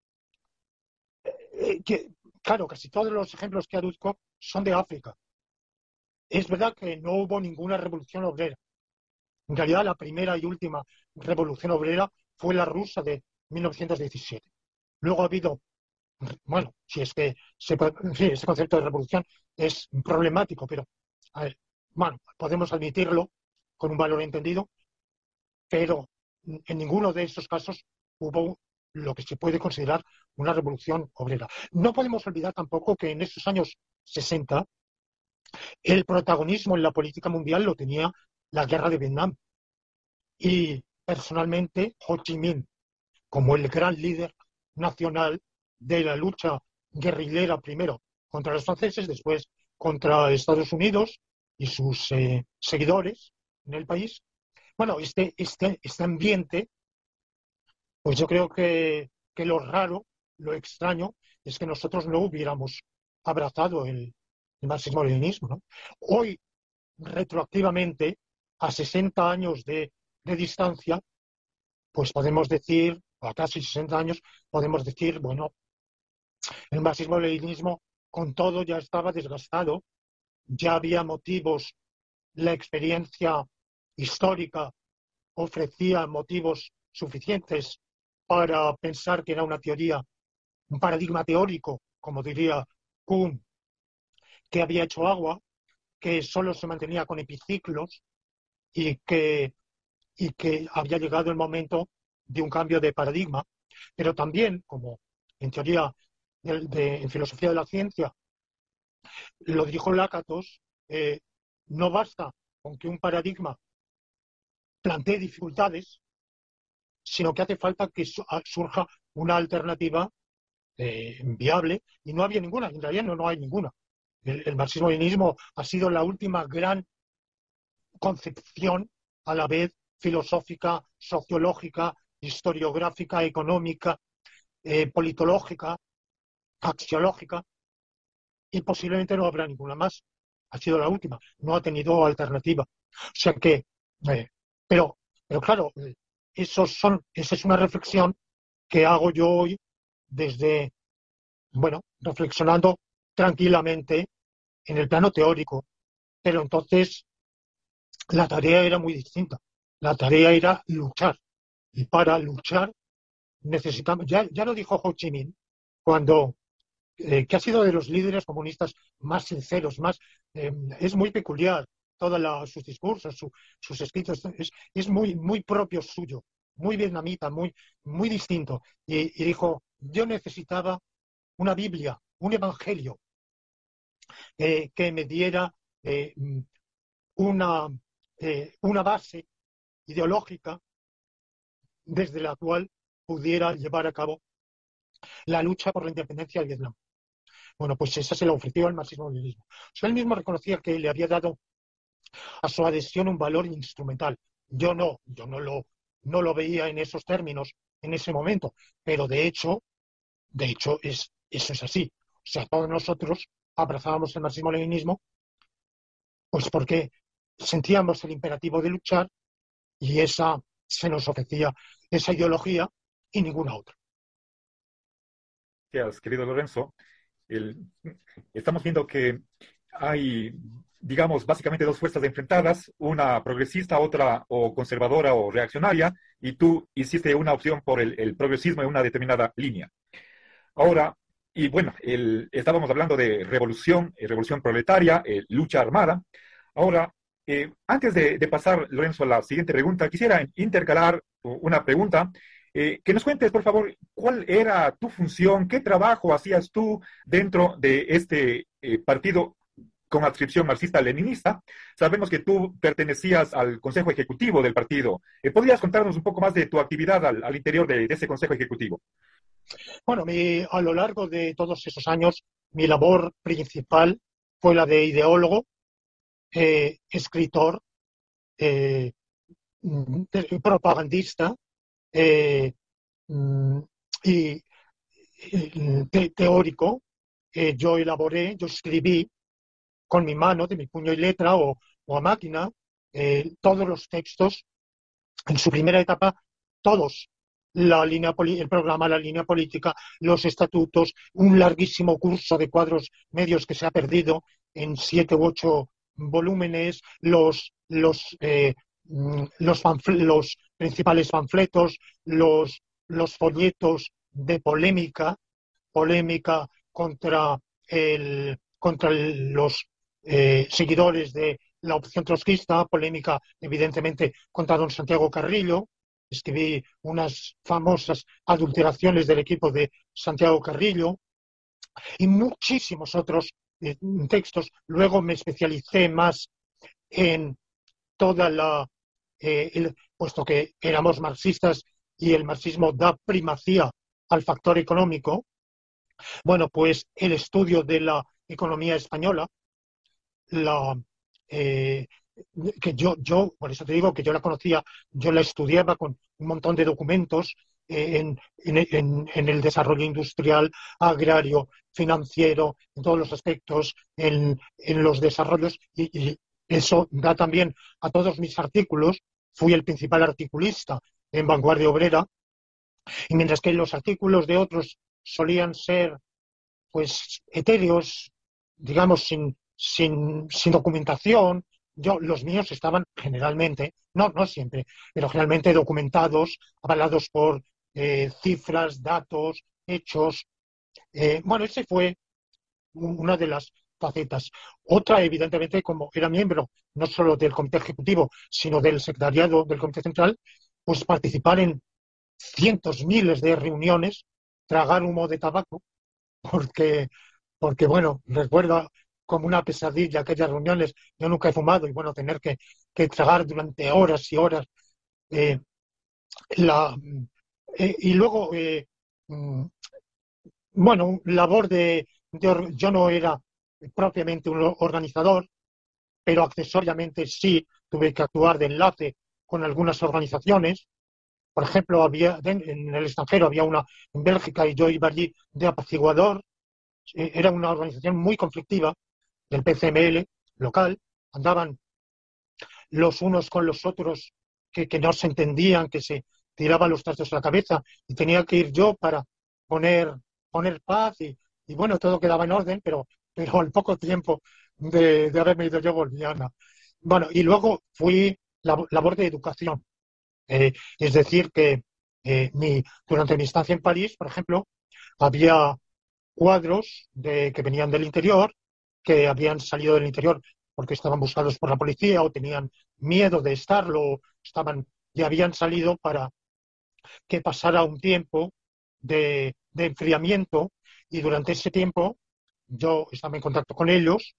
claro, casi todos los ejemplos que aduzco son de África. Es verdad que no hubo ninguna revolución obrera. En realidad, la primera y última revolución obrera fue la rusa de 1917. Luego ha habido, bueno, si es que en fin, ese concepto de revolución es problemático, pero a ver, bueno, podemos admitirlo con un valor entendido, pero en ninguno de esos casos hubo lo que se puede considerar una revolución obrera. No podemos olvidar tampoco que en esos años 60 el protagonismo en la política mundial lo tenía la guerra de Vietnam y personalmente Ho Chi Minh, como el gran líder nacional de la lucha guerrillera, primero contra los franceses, después contra Estados Unidos y sus seguidores en el país. Bueno, este ambiente, pues yo creo que lo raro, lo extraño, es que nosotros no hubiéramos abrazado el marxismo-leninismo, ¿no? Hoy, retroactivamente, a 60 años de distancia, pues podemos decir, a casi 60 años, podemos decir, bueno, el marxismo-leninismo con todo ya estaba desgastado, ya había motivos, la experiencia histórica ofrecía motivos suficientes para pensar que era una teoría, un paradigma teórico, como diría Kuhn, que había hecho agua, que solo se mantenía con epiciclos y que había llegado el momento de un cambio de paradigma, pero también, como en teoría en filosofía de la ciencia lo dijo Lácatos, no basta con que un paradigma plantee dificultades, sino que hace falta que surja una alternativa viable, y no había ninguna, en realidad no hay ninguna. El marxismo-leninismo ha sido la última gran concepción, a la vez filosófica, sociológica, historiográfica, económica, politológica, axiológica, y posiblemente no habrá ninguna más. Ha sido la última, no ha tenido alternativa. O sea que, eh, pero, pero claro, esa es una reflexión que hago yo hoy desde, bueno, reflexionando tranquilamente en el plano teórico, pero entonces la tarea era muy distinta. La tarea era luchar. Y para luchar necesitamos, ya lo dijo Ho Chi Minh, cuando, que ha sido de los líderes comunistas más sinceros, es muy peculiar todos sus discursos, sus escritos, es muy propio suyo, muy vietnamita, muy distinto. Y dijo, yo necesitaba una Biblia, un evangelio, que me diera una, una base ideológica desde la cual pudiera llevar a cabo la lucha por la independencia de Vietnam. Bueno, pues esa se la ofreció al marxismo-leninismo. O sea, él mismo reconocía que le había dado a su adhesión un valor instrumental. Yo no lo veía en esos términos en ese momento, pero de hecho eso es así. O sea, todos nosotros abrazábamos el marxismo-leninismo pues porque sentíamos el imperativo de luchar y esa se nos ofrecía esa ideología y ninguna otra. Gracias, querido Lorenzo. El- Estamos viendo que hay, digamos, básicamente dos fuerzas enfrentadas, una progresista, otra o conservadora o reaccionaria, y tú hiciste una opción por el progresismo en una determinada línea. Ahora, y bueno, estábamos hablando de revolución, revolución proletaria, lucha armada. Ahora, antes de pasar, Lorenzo, a la siguiente pregunta, quisiera intercalar una pregunta. Que nos cuentes, por favor, cuál era tu función, qué trabajo hacías tú dentro de este partido con adscripción marxista-leninista. Sabemos que tú pertenecías al Consejo Ejecutivo del partido. ¿Podrías contarnos un poco más de tu actividad al interior de ese Consejo Ejecutivo? Bueno, a lo largo de todos esos años, mi labor principal fue la de ideólogo, escritor, eh, propagandista eh, mm, y, teórico. Yo escribí con mi mano, de mi puño y letra o a máquina, todos los textos en su primera etapa, todos. El programa, la línea política, los estatutos, un larguísimo curso de cuadros medios que se ha perdido en 7 u 8 volúmenes, los principales panfletos, los folletos de polémica contra los seguidores de la opción trotskista, polémica evidentemente contra don Santiago Carrillo. Escribí unas famosas adulteraciones del equipo de Santiago Carrillo y muchísimos otros textos. Luego me especialicé más en toda puesto que éramos marxistas y el marxismo da primacía al factor económico, bueno, pues el estudio de la economía española, la, eh, que por eso te digo que yo la conocía, yo la estudiaba con un montón de documentos en el desarrollo industrial, agrario, financiero, en todos los aspectos, en los desarrollos, y eso da también a todos mis artículos. Fui el principal articulista en Vanguardia Obrera, y mientras que los artículos de otros solían ser pues etéreos, digamos, sin documentación. Los míos estaban generalmente, no siempre, pero generalmente documentados, avalados por cifras, datos, hechos. Bueno, ese fue una de las facetas. Otra, evidentemente, como era miembro no solo del Comité Ejecutivo, sino del Secretariado del Comité Central, pues participar en cientos, miles de reuniones, tragar humo de tabaco, porque, porque bueno, recuerdo como una pesadilla aquellas reuniones. Yo nunca he fumado y bueno, tener que tragar durante horas y horas. eh, la, y luego, mm, bueno, labor yo no era propiamente un organizador, pero accesoriamente sí tuve que actuar de enlace con algunas organizaciones. Por ejemplo, en el extranjero había una en Bélgica y yo iba allí de apaciguador. Era una organización muy conflictiva del PCML local. Andaban los unos con los otros que no se entendían, que se tiraban los trastos a la cabeza, y tenía que ir yo para poner, poner paz y bueno, todo quedaba en orden, pero al poco tiempo de haberme ido yo volví a Ana. Bueno, y luego fui labor de educación. Es decir, que durante mi estancia en París, por ejemplo, había cuadros que venían del interior, que habían salido del interior porque estaban buscados por la policía o tenían miedo de estarlo, y habían salido para que pasara un tiempo de enfriamiento, y durante ese tiempo yo estaba en contacto con ellos,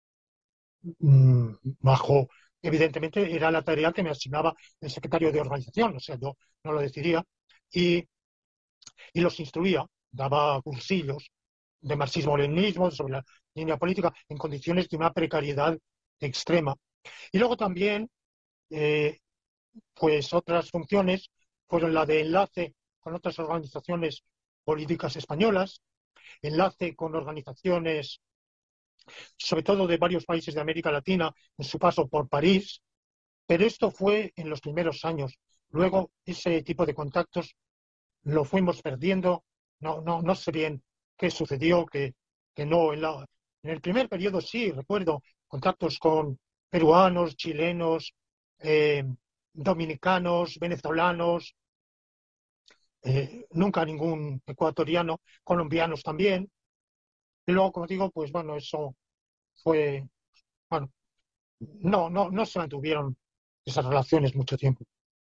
bajo, evidentemente era la tarea que me asignaba el secretario de organización, o sea, yo no lo decidía, y, y los instruía, daba cursillos de marxismo-leninismo, sobre la línea política, en condiciones de una precariedad extrema. Y luego también, eh, pues otras funciones fueron la de enlace con otras organizaciones políticas españolas, enlace con organizaciones, sobre todo de varios países de América Latina, en su paso por París, pero esto fue en los primeros años. Luego ese tipo de contactos lo fuimos perdiendo. No sé bien qué sucedió, que no, en En el primer periodo sí, recuerdo contactos con peruanos, chilenos, eh, dominicanos, venezolanos, nunca ningún ecuatoriano, colombianos también. Y luego, como digo, pues bueno, eso fue, bueno, no se mantuvieron esas relaciones mucho tiempo.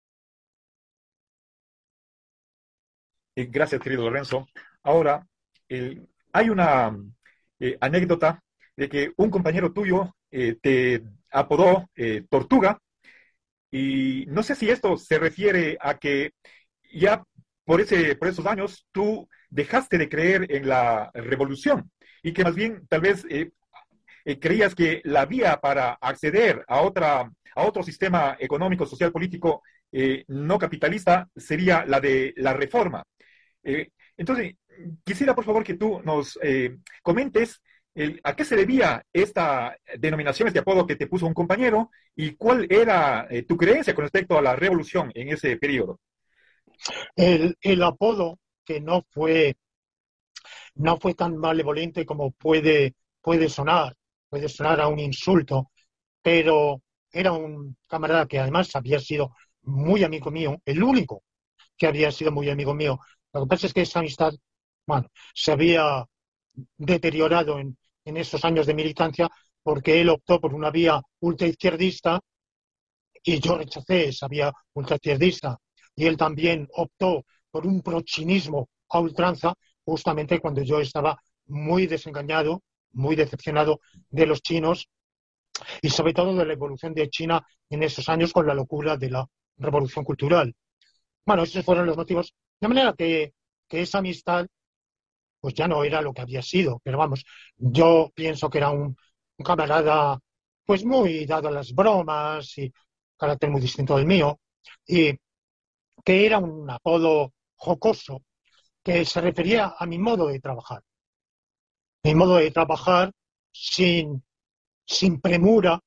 Gracias, querido Lorenzo. Ahora, hay una anécdota de que un compañero tuyo te apodó Tortuga, y no sé si esto se refiere a que ya por esos años tú dejaste de creer en la revolución y que más bien tal vez creías que la vía para acceder a otro sistema económico, social, político no capitalista sería la de la reforma. Entonces, quisiera por favor que tú nos comentes a qué se debía esta denominación, este apodo que te puso un compañero y cuál era tu creencia con respecto a la revolución en ese periodo. El apodo, que no fue tan malevolente como puede sonar a un insulto, pero era un camarada que además había sido muy amigo mío, el único que había sido muy amigo mío. Lo que pasa es que esa amistad, bueno, se había deteriorado en esos años de militancia porque él optó por una vía ultraizquierdista y yo rechacé esa vía ultraizquierdista. Y él también optó por un prochinismo a ultranza, justamente cuando yo estaba muy desengañado, muy decepcionado de los chinos y sobre todo de la evolución de China en esos años con la locura de la revolución cultural. Bueno, esos fueron los motivos. De manera que esa amistad pues ya no era lo que había sido, pero vamos, yo pienso que era un camarada pues muy dado a las bromas y carácter muy distinto del mío, y que era un apodo jocoso que se refería a mi modo de trabajar sin, sin premura,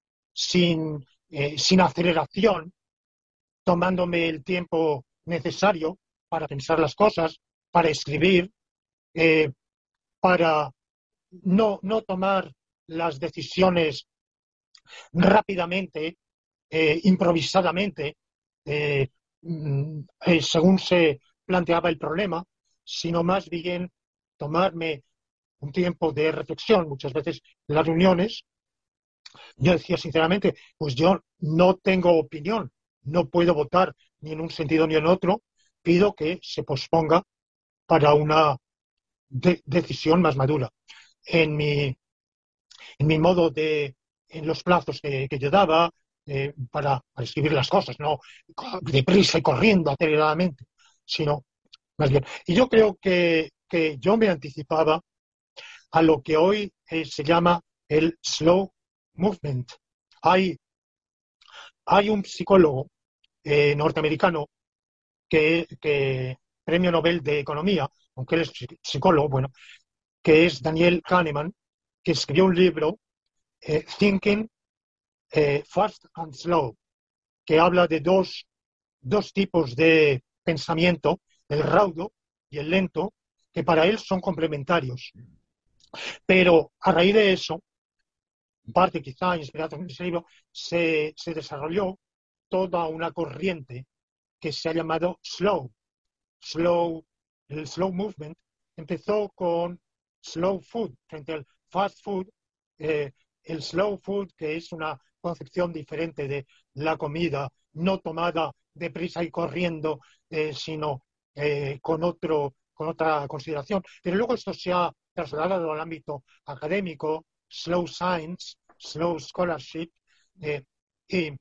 sin aceleración, tomándome el tiempo necesario para pensar las cosas, para escribir, eh, para no tomar las decisiones rápidamente, improvisadamente, eh, según se planteaba el problema, sino más bien tomarme un tiempo de reflexión. Muchas veces en las reuniones yo decía sinceramente, pues yo no tengo opinión, no puedo votar ni en un sentido ni en otro, pido que se posponga para una decisión más madura. En mi, en mi modo en los plazos que yo daba para escribir las cosas, no deprisa y corriendo aceleradamente, sino más bien. Y yo creo que yo me anticipaba a lo que hoy se llama el slow movement. Hay, hay un psicólogo norteamericano que premio Nobel de Economía, aunque él es psicólogo, bueno, que es Daniel Kahneman, que escribió un libro, Thinking Fast and Slow, que habla de dos tipos de pensamiento, el raudo y el lento, que para él son complementarios. Pero a raíz de eso, parte quizá inspirado en ese libro, se desarrolló toda una corriente que se ha llamado slow, el slow movement. Empezó con slow food frente al fast food, eh, el slow food, que es una concepción diferente de la comida, no tomada deprisa y corriendo, sino con otra consideración. Pero luego esto se ha trasladado al ámbito académico, slow science, slow scholarship, y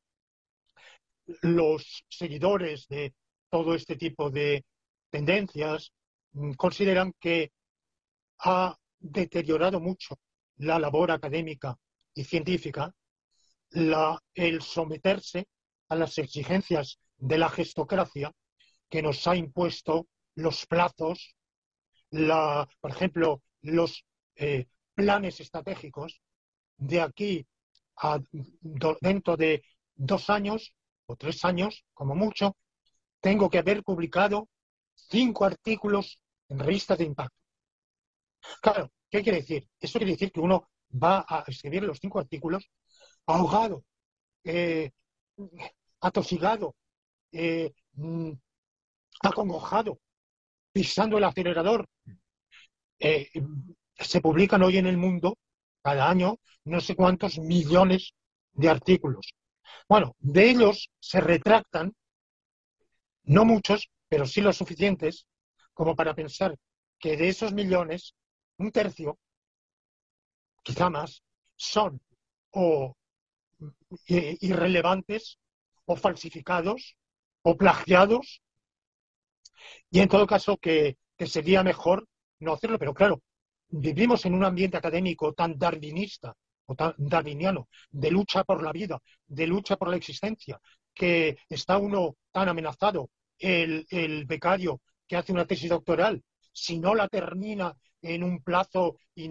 los seguidores de todo este tipo de tendencias consideran que ha deteriorado mucho la labor académica y científica el someterse a las exigencias de la gestocracia que nos ha impuesto los plazos, por ejemplo, los planes estratégicos de aquí dentro de 2 años o 3 años, como mucho, tengo que haber publicado 5 artículos en revistas de impacto. Claro, ¿Qué quiere decir? Eso quiere decir que uno va a escribir los 5 artículos ahogado, eh, atosigado, eh, mm, acongojado, pisando el acelerador. Eh, Se publican hoy en el mundo, cada año, no sé cuántos millones de artículos. Bueno, de ellos se retractan, no muchos, pero sí los suficientes, como para pensar que de esos millones, un tercio, quizá más, son o irrelevantes, o falsificados, o plagiados, y en todo caso que sería mejor no hacerlo. Pero claro, vivimos en un ambiente académico tan darwinista o tan darwiniano, de lucha por la vida, de lucha por la existencia, que está uno tan amenazado. El becario que hace una tesis doctoral, si no la termina en un plazo y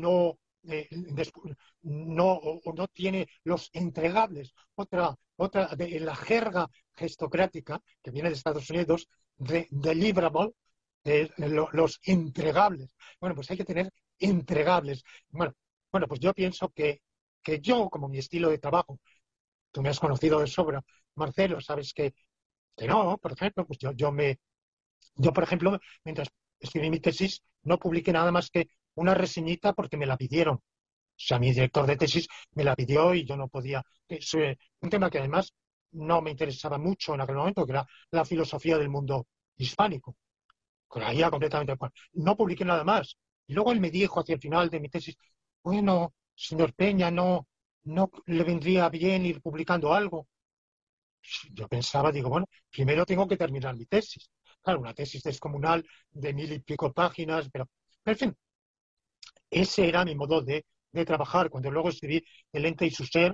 no tiene los entregables, otra de la jerga gestocrática que viene de Estados Unidos, de deliverable, los entregables. Bueno, pues hay que tener entregables. Bueno, pues yo pienso que yo, como mi estilo de trabajo, tú me has conocido de sobra, Marcelo, sabes que no, por ejemplo, pues yo, por ejemplo, mientras escribí mi tesis, no publiqué nada más que una reseñita porque me la pidieron. O sea, mi director de tesis me la pidió y yo no podía. Es un tema que además no me interesaba mucho en aquel momento, que era la filosofía del mundo hispánico. Creía completamente cual. No publiqué nada más. Y luego él me dijo hacia el final de mi tesis, bueno, señor Peña, no le vendría bien ir publicando algo. Yo pensaba, digo, bueno, primero tengo que terminar mi tesis. Claro, una tesis descomunal de 1000 y pico páginas, pero en fin, ese era mi modo de trabajar. Cuando luego escribí El ente y su ser,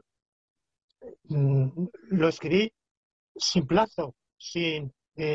lo escribí sin plazo, sin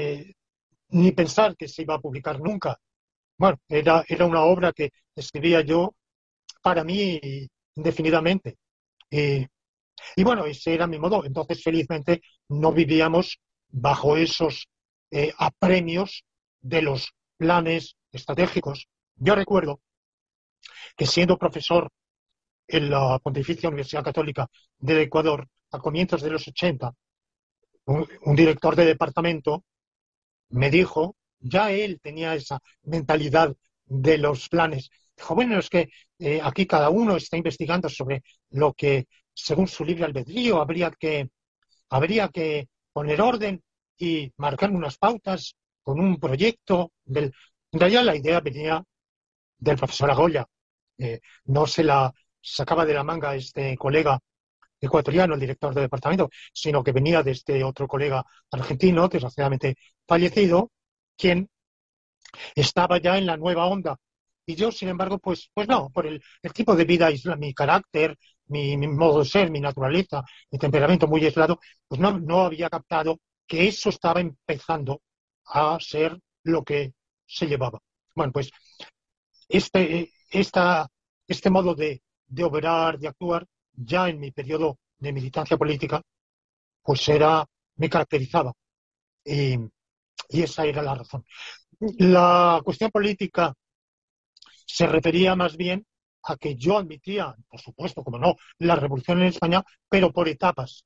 ni pensar que se iba a publicar nunca. Bueno, era una obra que escribía yo para mí indefinidamente. Y, y bueno, ese era mi modo. Entonces, felizmente, no vivíamos bajo esos apremios de los planes estratégicos. Yo recuerdo que siendo profesor en la Pontificia Universidad Católica del Ecuador, a comienzos de los 80, un director de departamento me dijo, ya él tenía esa mentalidad de los planes. Dijo, bueno, es que aquí cada uno está investigando sobre lo que, según su libre albedrío, habría que poner orden y marcar unas pautas con un proyecto. En realidad la idea venía del profesor Agoya. No se la sacaba de la manga este colega ecuatoriano, el director del departamento, sino que venía de este otro colega argentino, desgraciadamente fallecido, quien estaba ya en la nueva onda. Y yo, sin embargo, pues no, por el tipo de vida, mi carácter, mi modo de ser, mi naturaleza, mi temperamento muy aislado, pues no había captado que eso estaba empezando a ser lo que se llevaba. Bueno, pues este, esta, este modo de obrar, de actuar, ya en mi periodo de militancia política, pues me caracterizaba. Y, y esa era la razón. La cuestión política se refería más bien a que yo admitía, por supuesto, como no, la revolución en España, pero por etapas.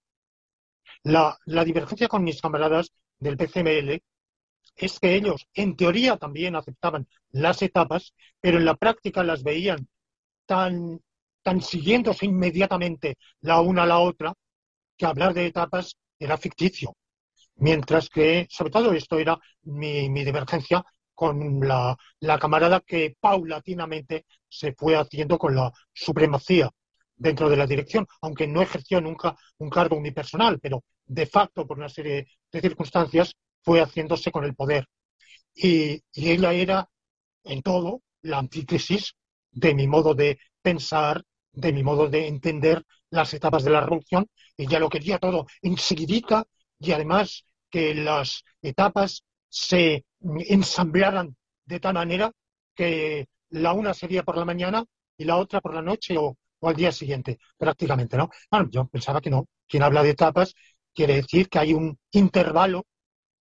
La divergencia con mis camaradas del PCML es que ellos, en teoría, también aceptaban las etapas, pero en la práctica las veían tan, tan siguiéndose inmediatamente la una a la otra, que hablar de etapas era ficticio. Mientras que, sobre todo, esto era mi divergencia con la camarada que paulatinamente se fue haciendo con la supremacía dentro de la dirección, aunque no ejerció nunca un cargo unipersonal, pero de facto, por una serie de circunstancias, fue haciéndose con el poder. Y ella era, en todo, la antítesis de mi modo de pensar, de mi modo de entender las etapas de la revolución. Ella lo quería todo enseguidita y además que las etapas se ensamblaran de tal manera que la una sería por la mañana y la otra por la noche o al día siguiente, prácticamente, ¿no? Bueno, yo pensaba que no. Quien habla de etapas quiere decir que hay un intervalo,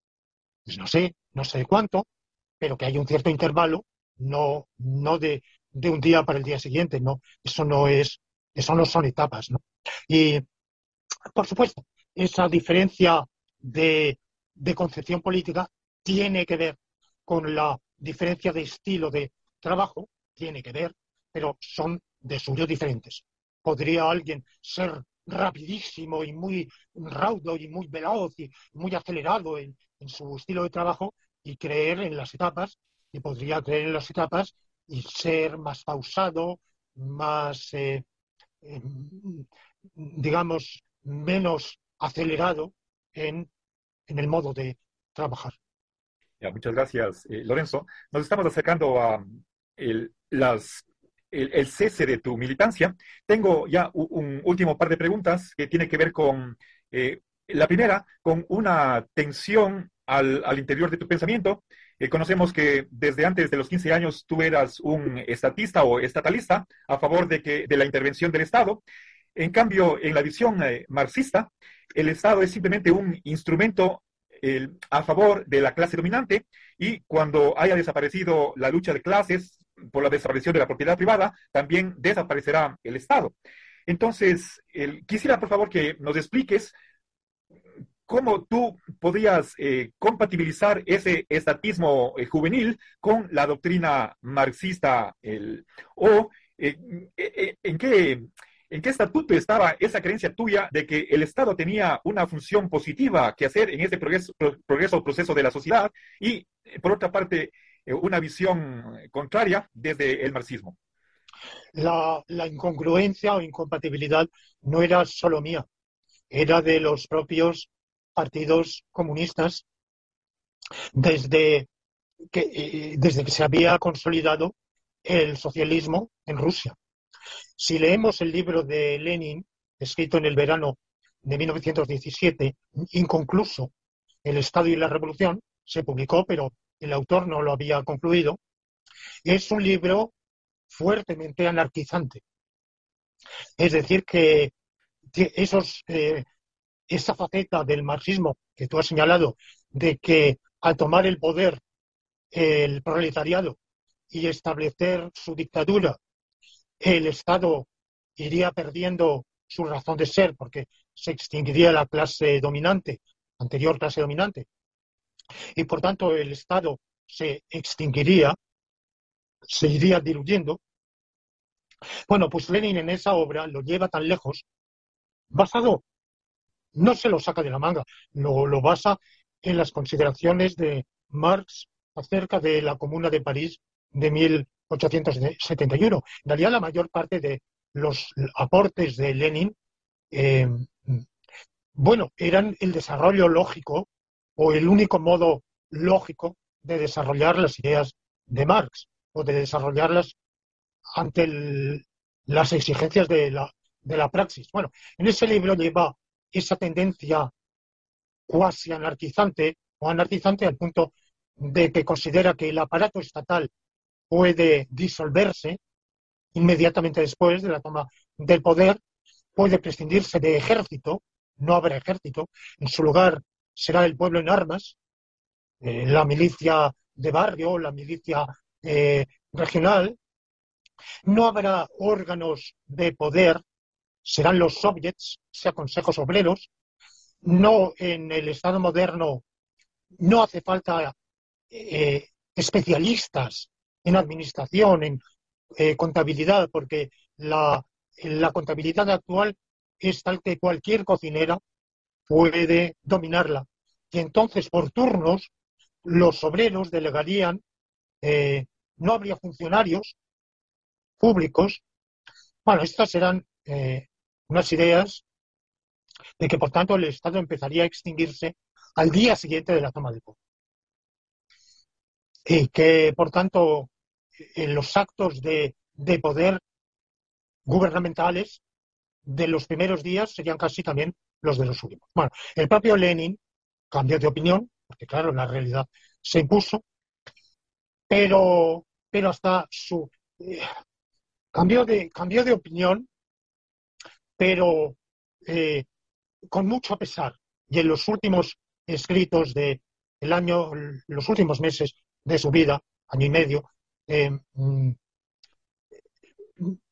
pues no sé de cuánto, pero que hay un cierto intervalo, no de un día para el día siguiente, ¿no? Eso no son etapas, ¿no? Y, por supuesto, esa diferencia de concepción política tiene que ver con la diferencia de estilo de trabajo, tiene que ver, pero son de suyos diferentes. Podría alguien ser rapidísimo y muy raudo y muy veloz y muy acelerado en su estilo de trabajo y creer en las etapas, y podría creer en las etapas y ser más pausado, más, eh, digamos, menos acelerado en el modo de trabajar. Ya, muchas gracias, Lorenzo. Nos estamos acercando a el, las, el cese de tu militancia. Tengo ya un último par de preguntas que tiene que ver con, la primera, con una tensión al interior de tu pensamiento. Conocemos que desde antes de los 15 años tú eras un estatista o estatalista a favor de la intervención del Estado. En cambio, en la visión marxista, el Estado es simplemente un instrumento a favor de la clase dominante, y cuando haya desaparecido la lucha de clases por la desaparición de la propiedad privada, también desaparecerá el Estado. Entonces, quisiera por favor que nos expliques cómo tú podías compatibilizar ese estatismo juvenil con la doctrina marxista, o en qué estatuto estaba esa creencia tuya de que el Estado tenía una función positiva que hacer en ese progreso proceso de la sociedad, y, por otra parte, una visión contraria desde el marxismo. La incongruencia o incompatibilidad no era solo mía, era de los propios partidos comunistas desde desde que se había consolidado el socialismo en Rusia. Si leemos el libro de Lenin, escrito en el verano de 1917, inconcluso, El Estado y la Revolución, se publicó, pero el autor no lo había concluido, es un libro fuertemente anarquizante. Es decir, que esa faceta del marxismo que tú has señalado, de que al tomar el poder el proletariado y establecer su dictadura, el Estado iría perdiendo su razón de ser porque se extinguiría la clase dominante, anterior clase dominante, y por tanto el Estado se extinguiría, se iría diluyendo. Bueno, pues Lenin en esa obra lo lleva tan lejos, basado, no se lo saca de la manga, lo basa en las consideraciones de Marx acerca de la Comuna de París de 1871. En realidad, la mayor parte de los aportes de Lenin, eh, bueno, eran el desarrollo lógico o el único modo lógico de desarrollar las ideas de Marx o de desarrollarlas ante las exigencias de la praxis. Bueno, en ese libro lleva esa tendencia cuasi anarquizante o anarquizante al punto de que considera que el aparato estatal puede disolverse inmediatamente después de la toma del poder, puede prescindirse de ejército, no habrá ejército, en su lugar será el pueblo en armas, la milicia de barrio, la milicia regional, no habrá órganos de poder, serán los soviets, sea consejos obreros, no en el Estado moderno no hace falta especialistas en administración, en contabilidad, porque la contabilidad actual es tal que cualquier cocinera puede dominarla. Y entonces, por turnos, los obreros delegarían, no habría funcionarios públicos. Bueno, estas eran unas ideas de que, por tanto, el Estado empezaría a extinguirse al día siguiente de la toma de poder. Y que, por tanto, en los actos de poder gubernamentales de los primeros días serían casi también los de los últimos. Bueno, el propio Lenin cambió de opinión, porque claro, la realidad se impuso, pero hasta su cambió de opinión, pero con mucho pesar. Y en los últimos escritos de el año, los últimos meses de su vida, año y medio,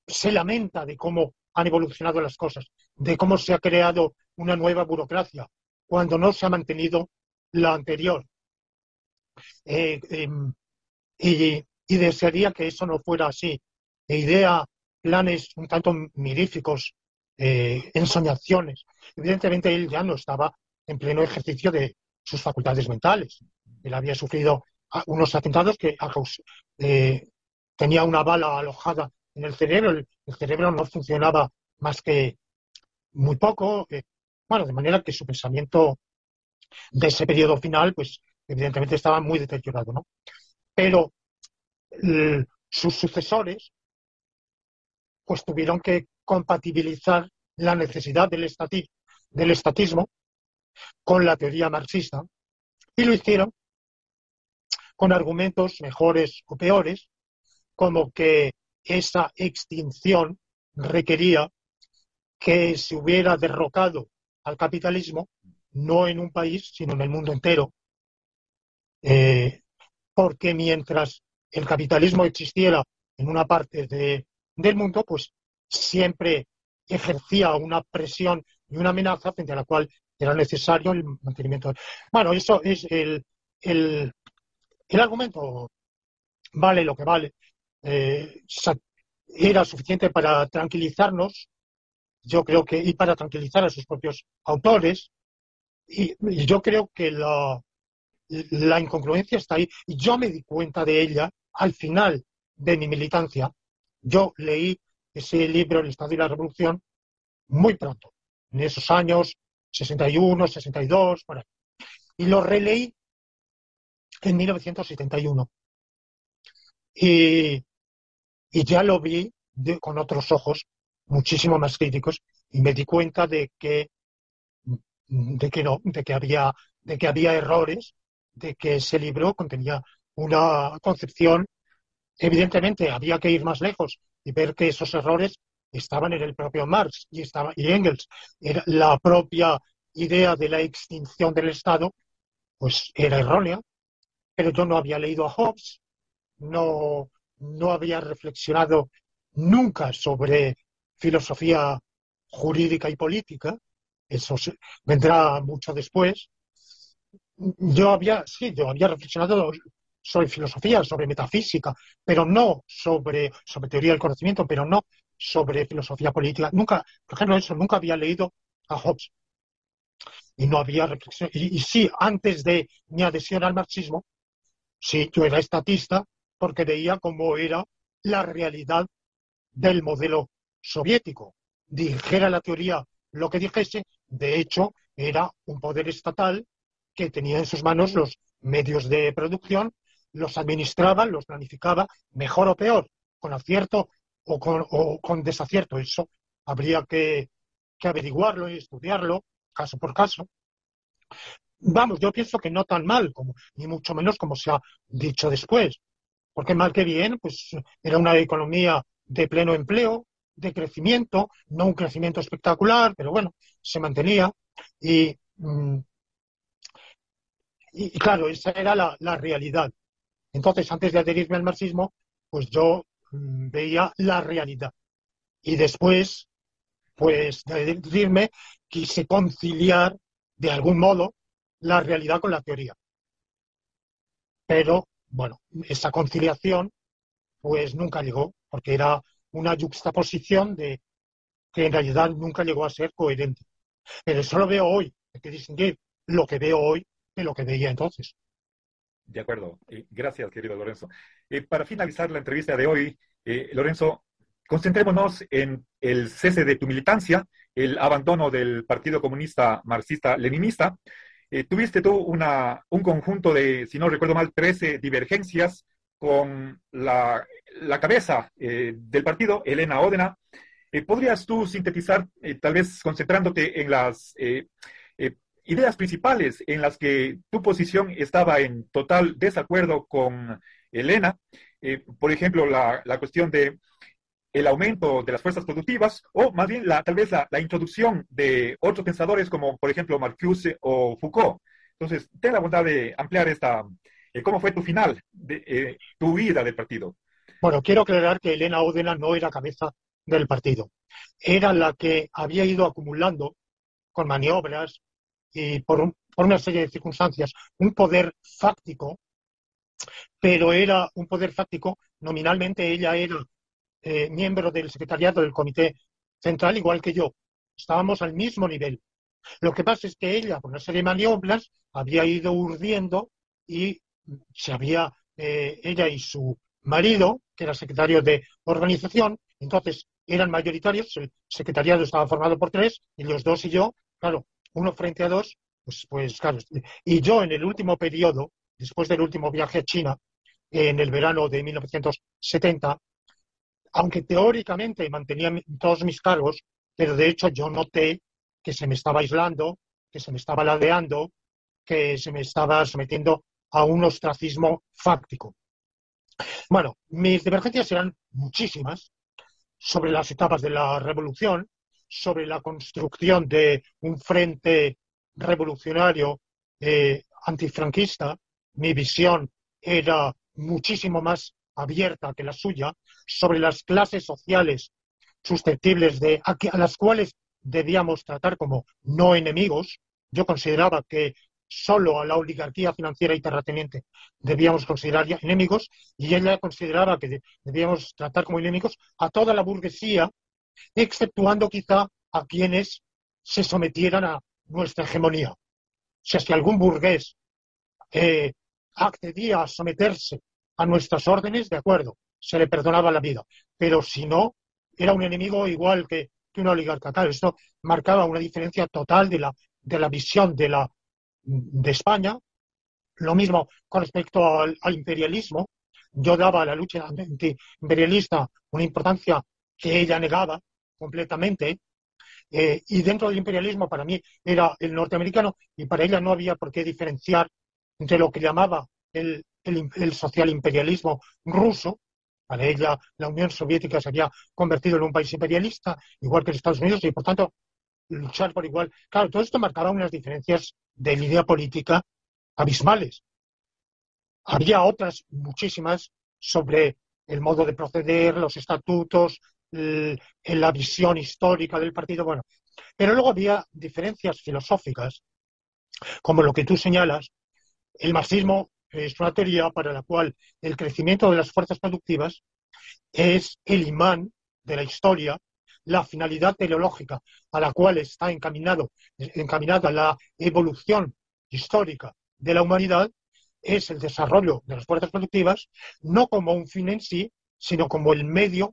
se lamenta de cómo han evolucionado las cosas, de cómo se ha creado una nueva burocracia, cuando no se ha mantenido la anterior. Eh, eh, y desearía que eso no fuera así. E idea planes un tanto miríficos, ensoñaciones. Evidentemente él ya no estaba en pleno ejercicio de sus facultades mentales. Él había sufrido unos atentados que eh, tenía una bala alojada en el cerebro. El cerebro no funcionaba más que muy poco. Bueno, de manera que su pensamiento de ese periodo final, pues evidentemente estaba muy deteriorado, ¿no? Pero sus sucesores pues tuvieron que compatibilizar la necesidad del estatismo con la teoría marxista y lo hicieron con argumentos mejores o peores, como que esa extinción requería que se hubiera derrocado al capitalismo, no en un país, sino en el mundo entero, eh, porque mientras el capitalismo existiera en una parte del mundo, pues siempre ejercía una presión y una amenaza frente a la cual era necesario el mantenimiento. Bueno, eso es el argumento, vale lo que vale. Eh, Era suficiente para tranquilizarnos, yo creo que, y para tranquilizar a sus propios autores, y yo creo que la incongruencia está ahí. Y yo me di cuenta de ella al final de mi militancia. Yo leí ese libro, El Estado y la Revolución, muy pronto, en esos años 61, 62, por ahí. Y lo releí en 1971. Y, y ya lo vi con otros ojos, muchísimo más críticos, y me di cuenta de que no, de que había errores, de que ese libro contenía una concepción. Evidentemente, había que ir más lejos y ver que esos errores estaban en el propio Marx y Engels. Era la propia idea de la extinción del Estado, pues era errónea, pero yo no había leído a Hobbes, no, no había reflexionado nunca sobre filosofía jurídica y política, eso vendrá mucho después. Yo había reflexionado sobre filosofía, sobre metafísica, pero no sobre teoría del conocimiento, pero no sobre filosofía política. Nunca, por ejemplo, eso, nunca había leído a Hobbes y no había reflexión. Y sí, antes de mi adhesión al marxismo, sí, yo era estatista porque veía cómo era la realidad del modelo soviético. Dijera la teoría lo que dijese, de hecho, era un poder estatal que tenía en sus manos los medios de producción, los administraba, los planificaba, mejor o peor, con acierto o con desacierto. Eso habría que averiguarlo y estudiarlo caso por caso. Vamos, yo pienso que no tan mal, como, ni mucho menos como se ha dicho después, porque mal que bien, pues era una economía de pleno empleo, de crecimiento, no un crecimiento espectacular, pero bueno, se mantenía. Y, mm, y claro, esa era la realidad. Entonces, antes de adherirme al marxismo, pues yo veía la realidad. Y después, pues de adherirme, quise conciliar de algún modo la realidad con la teoría. Pero, bueno, esa conciliación pues nunca llegó, porque era una yuxtaposición de que en realidad nunca llegó a ser coherente. Pero eso lo veo hoy, hay que distinguir lo que veo hoy de lo que veía entonces. De acuerdo. Gracias, querido Lorenzo. Para finalizar la entrevista de hoy, Lorenzo, concentrémonos en el cese de tu militancia, el abandono del Partido Comunista Marxista-Leninista. Tuviste tú un conjunto de, si no recuerdo mal, 13 divergencias con la cabeza del partido, Elena Ódena. ¿Podrías tú sintetizar, tal vez concentrándote en las eh, ideas principales en las que tu posición estaba en total desacuerdo con Elena? Por ejemplo, la cuestión de el aumento de las fuerzas productivas, o más bien tal vez la introducción de otros pensadores como, por ejemplo, Marcuse o Foucault. Entonces, ten la bondad de ampliar cómo fue tu final, tu huida del partido. Bueno, quiero aclarar que Elena Ódena no era cabeza del partido. Era la que había ido acumulando con maniobras y por una serie de circunstancias un poder fáctico, pero era un poder fáctico. Nominalmente ella era miembro del secretariado del Comité Central, igual que yo. Estábamos al mismo nivel. Lo que pasa es que ella, por una serie de maniobras, había ido urdiendo y ella y su marido, que era secretario de organización, entonces eran mayoritarios, el secretariado estaba formado por tres, y los dos y yo, claro, uno frente a dos, pues claro. Y yo en el último periodo, después del último viaje a China, en el verano de 1970, aunque teóricamente mantenía todos mis cargos, pero de hecho yo noté que se me estaba aislando, que se me estaba ladeando, que se me estaba sometiendo a un ostracismo fáctico. Bueno, mis divergencias eran muchísimas sobre las etapas de la revolución, sobre la construcción de un frente revolucionario antifranquista. Mi visión era muchísimo más abierta que la suya, sobre las clases sociales susceptibles a las cuales debíamos tratar como no enemigos. Yo consideraba que solo a la oligarquía financiera y terrateniente debíamos considerar enemigos, y ella consideraba que debíamos tratar como enemigos a toda la burguesía, exceptuando quizá a quienes se sometieran a nuestra hegemonía. O sea, si algún burgués eh, accedía a someterse a nuestras órdenes, de acuerdo, se le perdonaba la vida. Pero si no, era un enemigo igual que una oligarca. Claro, esto marcaba una diferencia total de la visión de España. Lo mismo con respecto al imperialismo. Yo daba a la lucha antiimperialista una importancia que ella negaba completamente. Y dentro del imperialismo para mí era el norteamericano, y para ella no había por qué diferenciar entre lo que llamaba el social imperialismo ruso. Para ella la Unión Soviética se había convertido en un país imperialista, igual que los Estados Unidos, y por tanto luchar por igual. Claro, todo esto marcaba unas diferencias de la idea política abismales. Había otras muchísimas sobre el modo de proceder, los estatutos, la visión histórica del partido. Bueno, pero luego había diferencias filosóficas, como lo que tú señalas. El marxismo es una teoría para la cual el crecimiento de las fuerzas productivas es el imán de la historia, la finalidad teleológica a la cual está encaminada la evolución histórica de la humanidad, es el desarrollo de las fuerzas productivas, no como un fin en sí, sino como el medio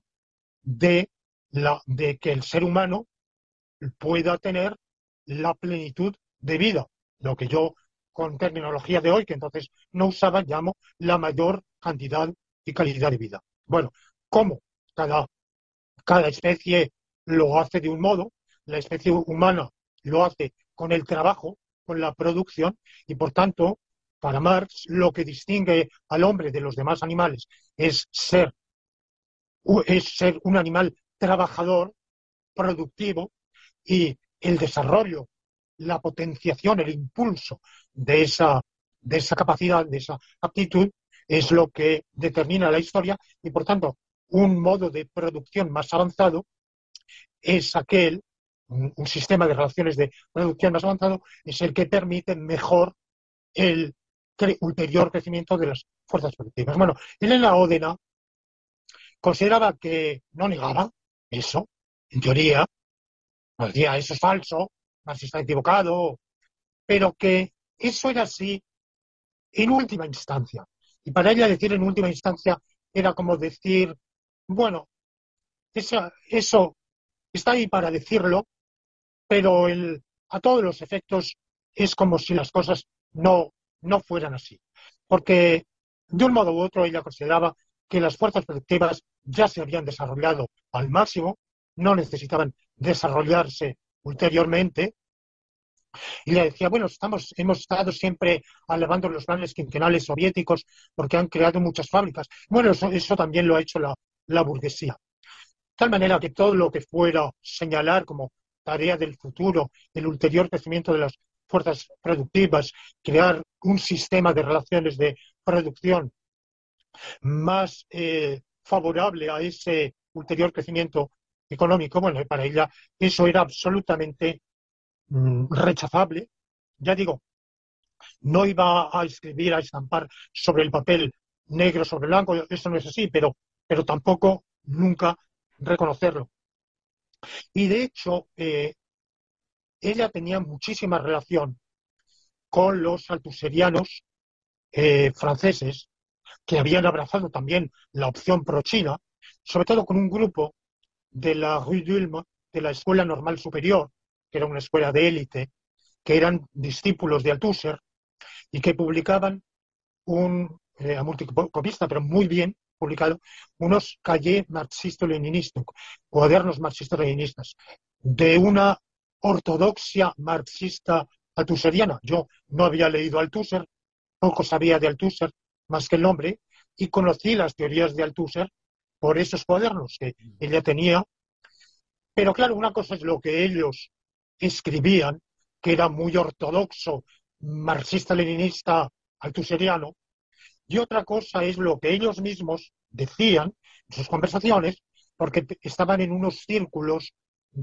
de que el ser humano pueda tener la plenitud de vida, lo que yo con terminología de hoy, que entonces no usaba, llamo la mayor cantidad y calidad de vida. Bueno, ¿cómo? Cada especie lo hace de un modo, la especie humana lo hace con el trabajo, con la producción, y por tanto, para Marx, lo que distingue al hombre de los demás animales es ser un animal trabajador, productivo, y el desarrollo, la potenciación, el impulso de esa capacidad, de esa aptitud, es lo que determina la historia, y por tanto un modo de producción más avanzado es un sistema de relaciones de producción más avanzado es el que permite mejor el ulterior crecimiento de las fuerzas productivas. Bueno, Elena Ódena consideraba que no negaba eso, en teoría, no decía eso es falso, Marx está equivocado, pero que eso era así en última instancia. Y para ella decir en última instancia era como decir, bueno, eso está ahí para decirlo, pero a todos los efectos es como si las cosas no fueran así. Porque de un modo u otro ella consideraba que las fuerzas productivas ya se habían desarrollado al máximo, no necesitaban desarrollarse ulteriormente. Y le decía, bueno, hemos estado siempre alabando los planes quinquenales soviéticos porque han creado muchas fábricas. Bueno, eso también lo ha hecho la burguesía. De tal manera que todo lo que fuera señalar como tarea del futuro, el ulterior crecimiento de las fuerzas productivas, crear un sistema de relaciones de producción más favorable a ese ulterior crecimiento, económico. Bueno, para ella eso era absolutamente rechazable. Ya digo, no iba a escribir, a estampar sobre el papel negro sobre blanco, eso no es así, pero tampoco nunca reconocerlo. Y de hecho, ella tenía muchísima relación con los altuserianos franceses, que habían abrazado también la opción pro-China, sobre todo con un grupo de la Rue d'Ulm, de la Escuela Normal Superior, que era una escuela de élite, que eran discípulos de Althusser y que publicaban a multicopista, pero muy bien publicado, unos cahiers marxisto-leninistas, cuadernos marxisto-leninistas, de una ortodoxia marxista althuseriana. Yo no había leído Althusser, poco sabía de Althusser más que el nombre, y conocí las teorías de Althusser por esos cuadernos que ella tenía. Pero claro, una cosa es lo que ellos escribían, que era muy ortodoxo, marxista-leninista, althuseriano, y otra cosa es lo que ellos mismos decían en sus conversaciones, porque estaban en unos círculos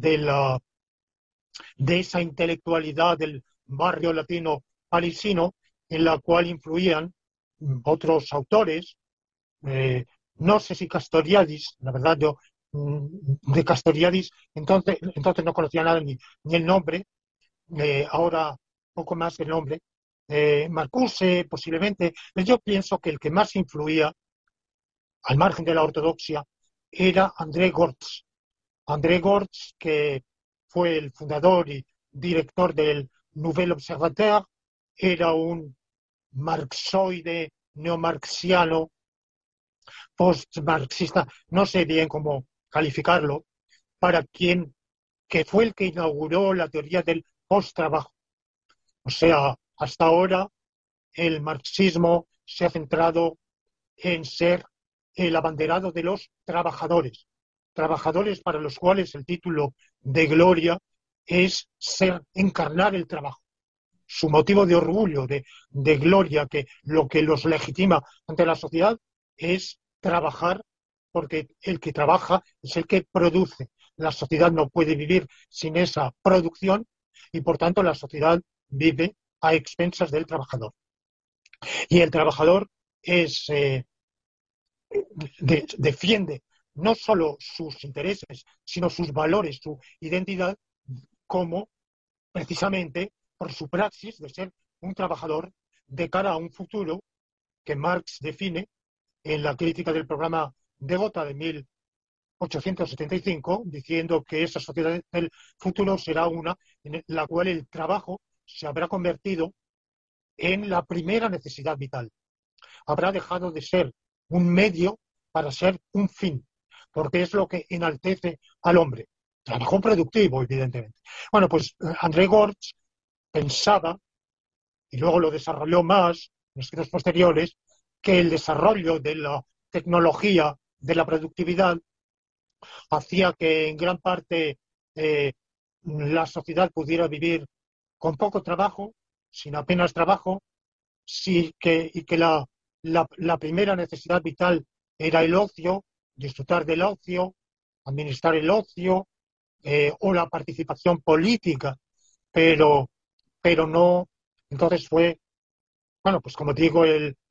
de esa intelectualidad del barrio latino parisino, en la cual influían otros autores, no sé si Castoriadis, la verdad yo de Castoriadis entonces no conocía nada ni el nombre, ahora poco más el nombre, Marcuse posiblemente, pero yo pienso que el que más influía, al margen de la ortodoxia, era André Gortz. André Gortz, que fue el fundador y director del Nouvel Observateur, era un marxoide neomarxiano, post-marxista, no sé bien cómo calificarlo, para quien que fue el que inauguró la teoría del post-trabajo. O sea, hasta ahora el marxismo se ha centrado en ser el abanderado de los trabajadores, trabajadores para los cuales el título de gloria es ser, encarnar el trabajo, su motivo de orgullo, de gloria, que lo que los legitima ante la sociedad es trabajar, porque el que trabaja es el que produce. La sociedad no puede vivir sin esa producción y, por tanto, la sociedad vive a expensas del trabajador. Y el trabajador defiende no solo sus intereses, sino sus valores, su identidad, como precisamente por su praxis de ser un trabajador de cara a un futuro que Marx define en la crítica del programa de Gotha de 1875, diciendo que esa sociedad del futuro será una en la cual el trabajo se habrá convertido en la primera necesidad vital. Habrá dejado de ser un medio para ser un fin, porque es lo que enaltece al hombre. Trabajo productivo, evidentemente. Bueno, pues André Gortz pensaba, y luego lo desarrolló más en escritos posteriores, que el desarrollo de la tecnología, de la productividad, hacía que en gran parte la sociedad pudiera vivir con poco trabajo, sin apenas trabajo, y que la primera necesidad vital era el ocio, disfrutar del ocio, administrar el ocio, o la participación política, pero, pero no. Entonces fue, bueno, pues como digo,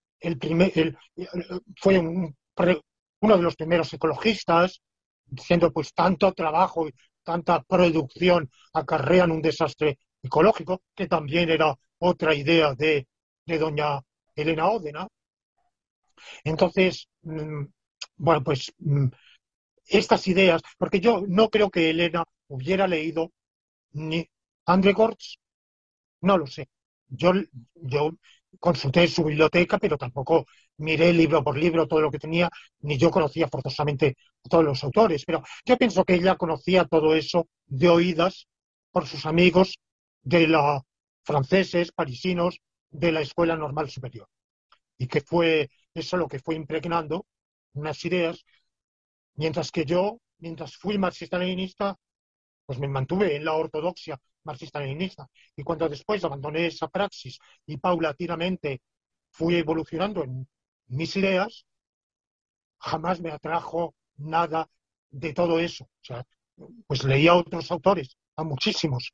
fue uno de los primeros ecologistas, diciendo pues tanto trabajo y tanta producción acarrean un desastre ecológico, que también era otra idea de doña Elena Ódena. Entonces, bueno, pues estas ideas, porque yo no creo que Elena hubiera leído ni André Gortz, no lo sé. Yo, yo consulté su biblioteca, pero tampoco miré libro por libro todo lo que tenía, ni yo conocía forzosamente a todos los autores. Pero yo pienso que ella conocía todo eso de oídas por sus amigos de la franceses, parisinos, de la Escuela Normal Superior. Y que fue eso lo que fue impregnando unas ideas, mientras que yo, mientras fui marxista-leninista, pues me mantuve en la ortodoxia marxista-leninista. Y cuando después abandoné esa praxis y paulatinamente fui evolucionando en mis ideas, jamás me atrajo nada de todo eso. O sea, pues leía a otros autores, a muchísimos,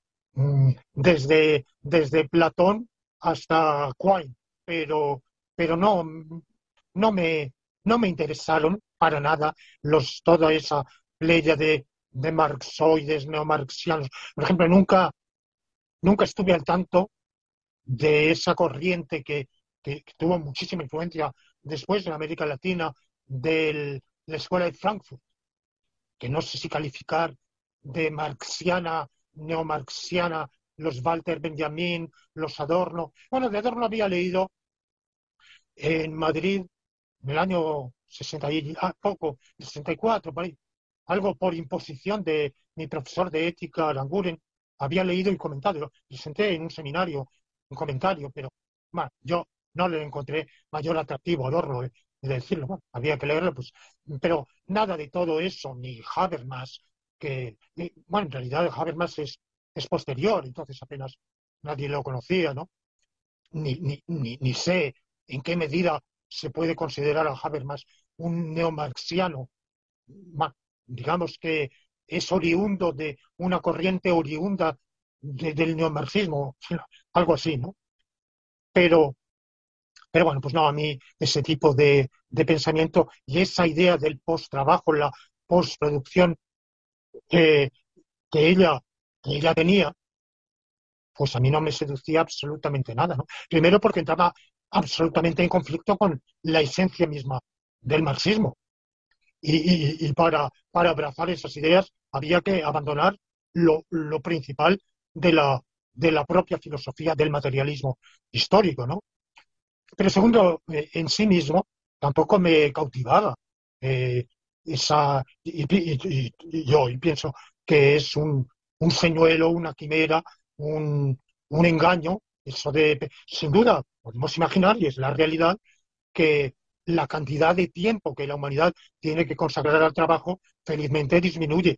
desde Platón hasta Quine, pero, pero no me interesaron para nada toda esa playa de marxoides, neomarxianos. Por ejemplo, nunca estuve al tanto de esa corriente que tuvo muchísima influencia después en América Latina de la Escuela de Frankfurt, que no sé si calificar de marxiana, neomarxiana, los Walter Benjamin, los Adorno. Bueno, de Adorno había leído en Madrid en el año 60 y poco, 64, por ahí, algo por imposición de mi profesor de ética, Aranguren, había leído y comentado. Lo presenté en un seminario, un comentario, pero bueno, yo no le encontré mayor atractivo a Adorno, de decirlo, bueno, había que leerlo, pues, pero nada de todo eso, ni Habermas, bueno, en realidad Habermas es posterior, entonces apenas nadie lo conocía, ¿no? Ni sé en qué medida se puede considerar a Habermas un neomarxiano. Digamos que es oriundo de una corriente oriunda del neomarxismo, algo así, ¿no? Pero, pero bueno, pues no, a mí ese tipo de pensamiento y esa idea del post-trabajo, la postproducción que, que ella, que ella tenía, pues a mí no me seducía absolutamente nada, ¿no? Primero porque entraba absolutamente en conflicto con la esencia misma del marxismo. Y para abrazar esas ideas había que abandonar lo principal de la propia filosofía del materialismo histórico, ¿no? Pero segundo, en sí mismo tampoco me cautivaba yo pienso que es un señuelo, una quimera, un engaño. Sin duda, podemos imaginar, y es la realidad, que la cantidad de tiempo que la humanidad tiene que consagrar al trabajo felizmente disminuye.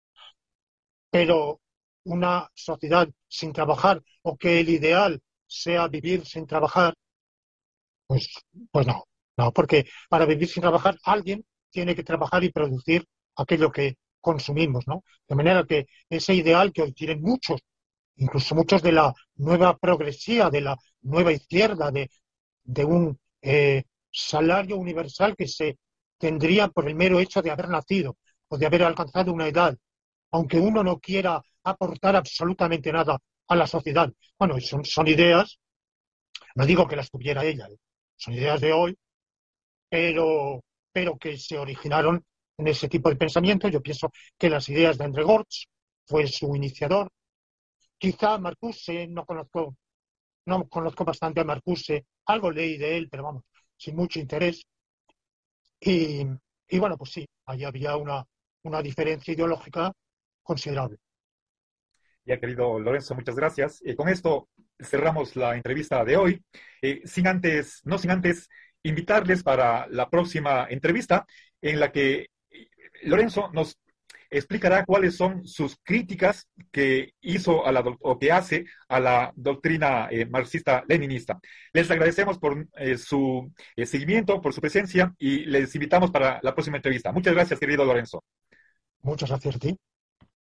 Pero una sociedad sin trabajar o que el ideal sea vivir sin trabajar, pues, pues no, porque para vivir sin trabajar alguien tiene que trabajar y producir aquello que consumimos, ¿no? De manera que ese ideal que hoy tienen muchos, incluso muchos de la nueva progresía, de la nueva izquierda, de un salario universal que se tendría por el mero hecho de haber nacido o de haber alcanzado una edad, aunque uno no quiera aportar absolutamente nada a la sociedad. Bueno, son ideas, no digo que las tuviera ella, son ideas de hoy, pero, pero que se originaron en ese tipo de pensamiento. Yo pienso que las ideas de André Gortz fue su iniciador. Quizá Marcuse, no conozco bastante a Marcuse, algo leí de él, pero vamos, sin mucho interés. Y, y bueno, pues sí, ahí había una diferencia ideológica considerable. Ya, querido Lorenzo, muchas gracias. Con esto cerramos la entrevista de hoy. No sin antes invitarles para la próxima entrevista en la que Lorenzo nos explicará cuáles son sus críticas que hizo o que hace a la doctrina marxista-leninista. Les agradecemos por su seguimiento, por su presencia y les invitamos para la próxima entrevista. Muchas gracias, querido Lorenzo. Muchas gracias a ti.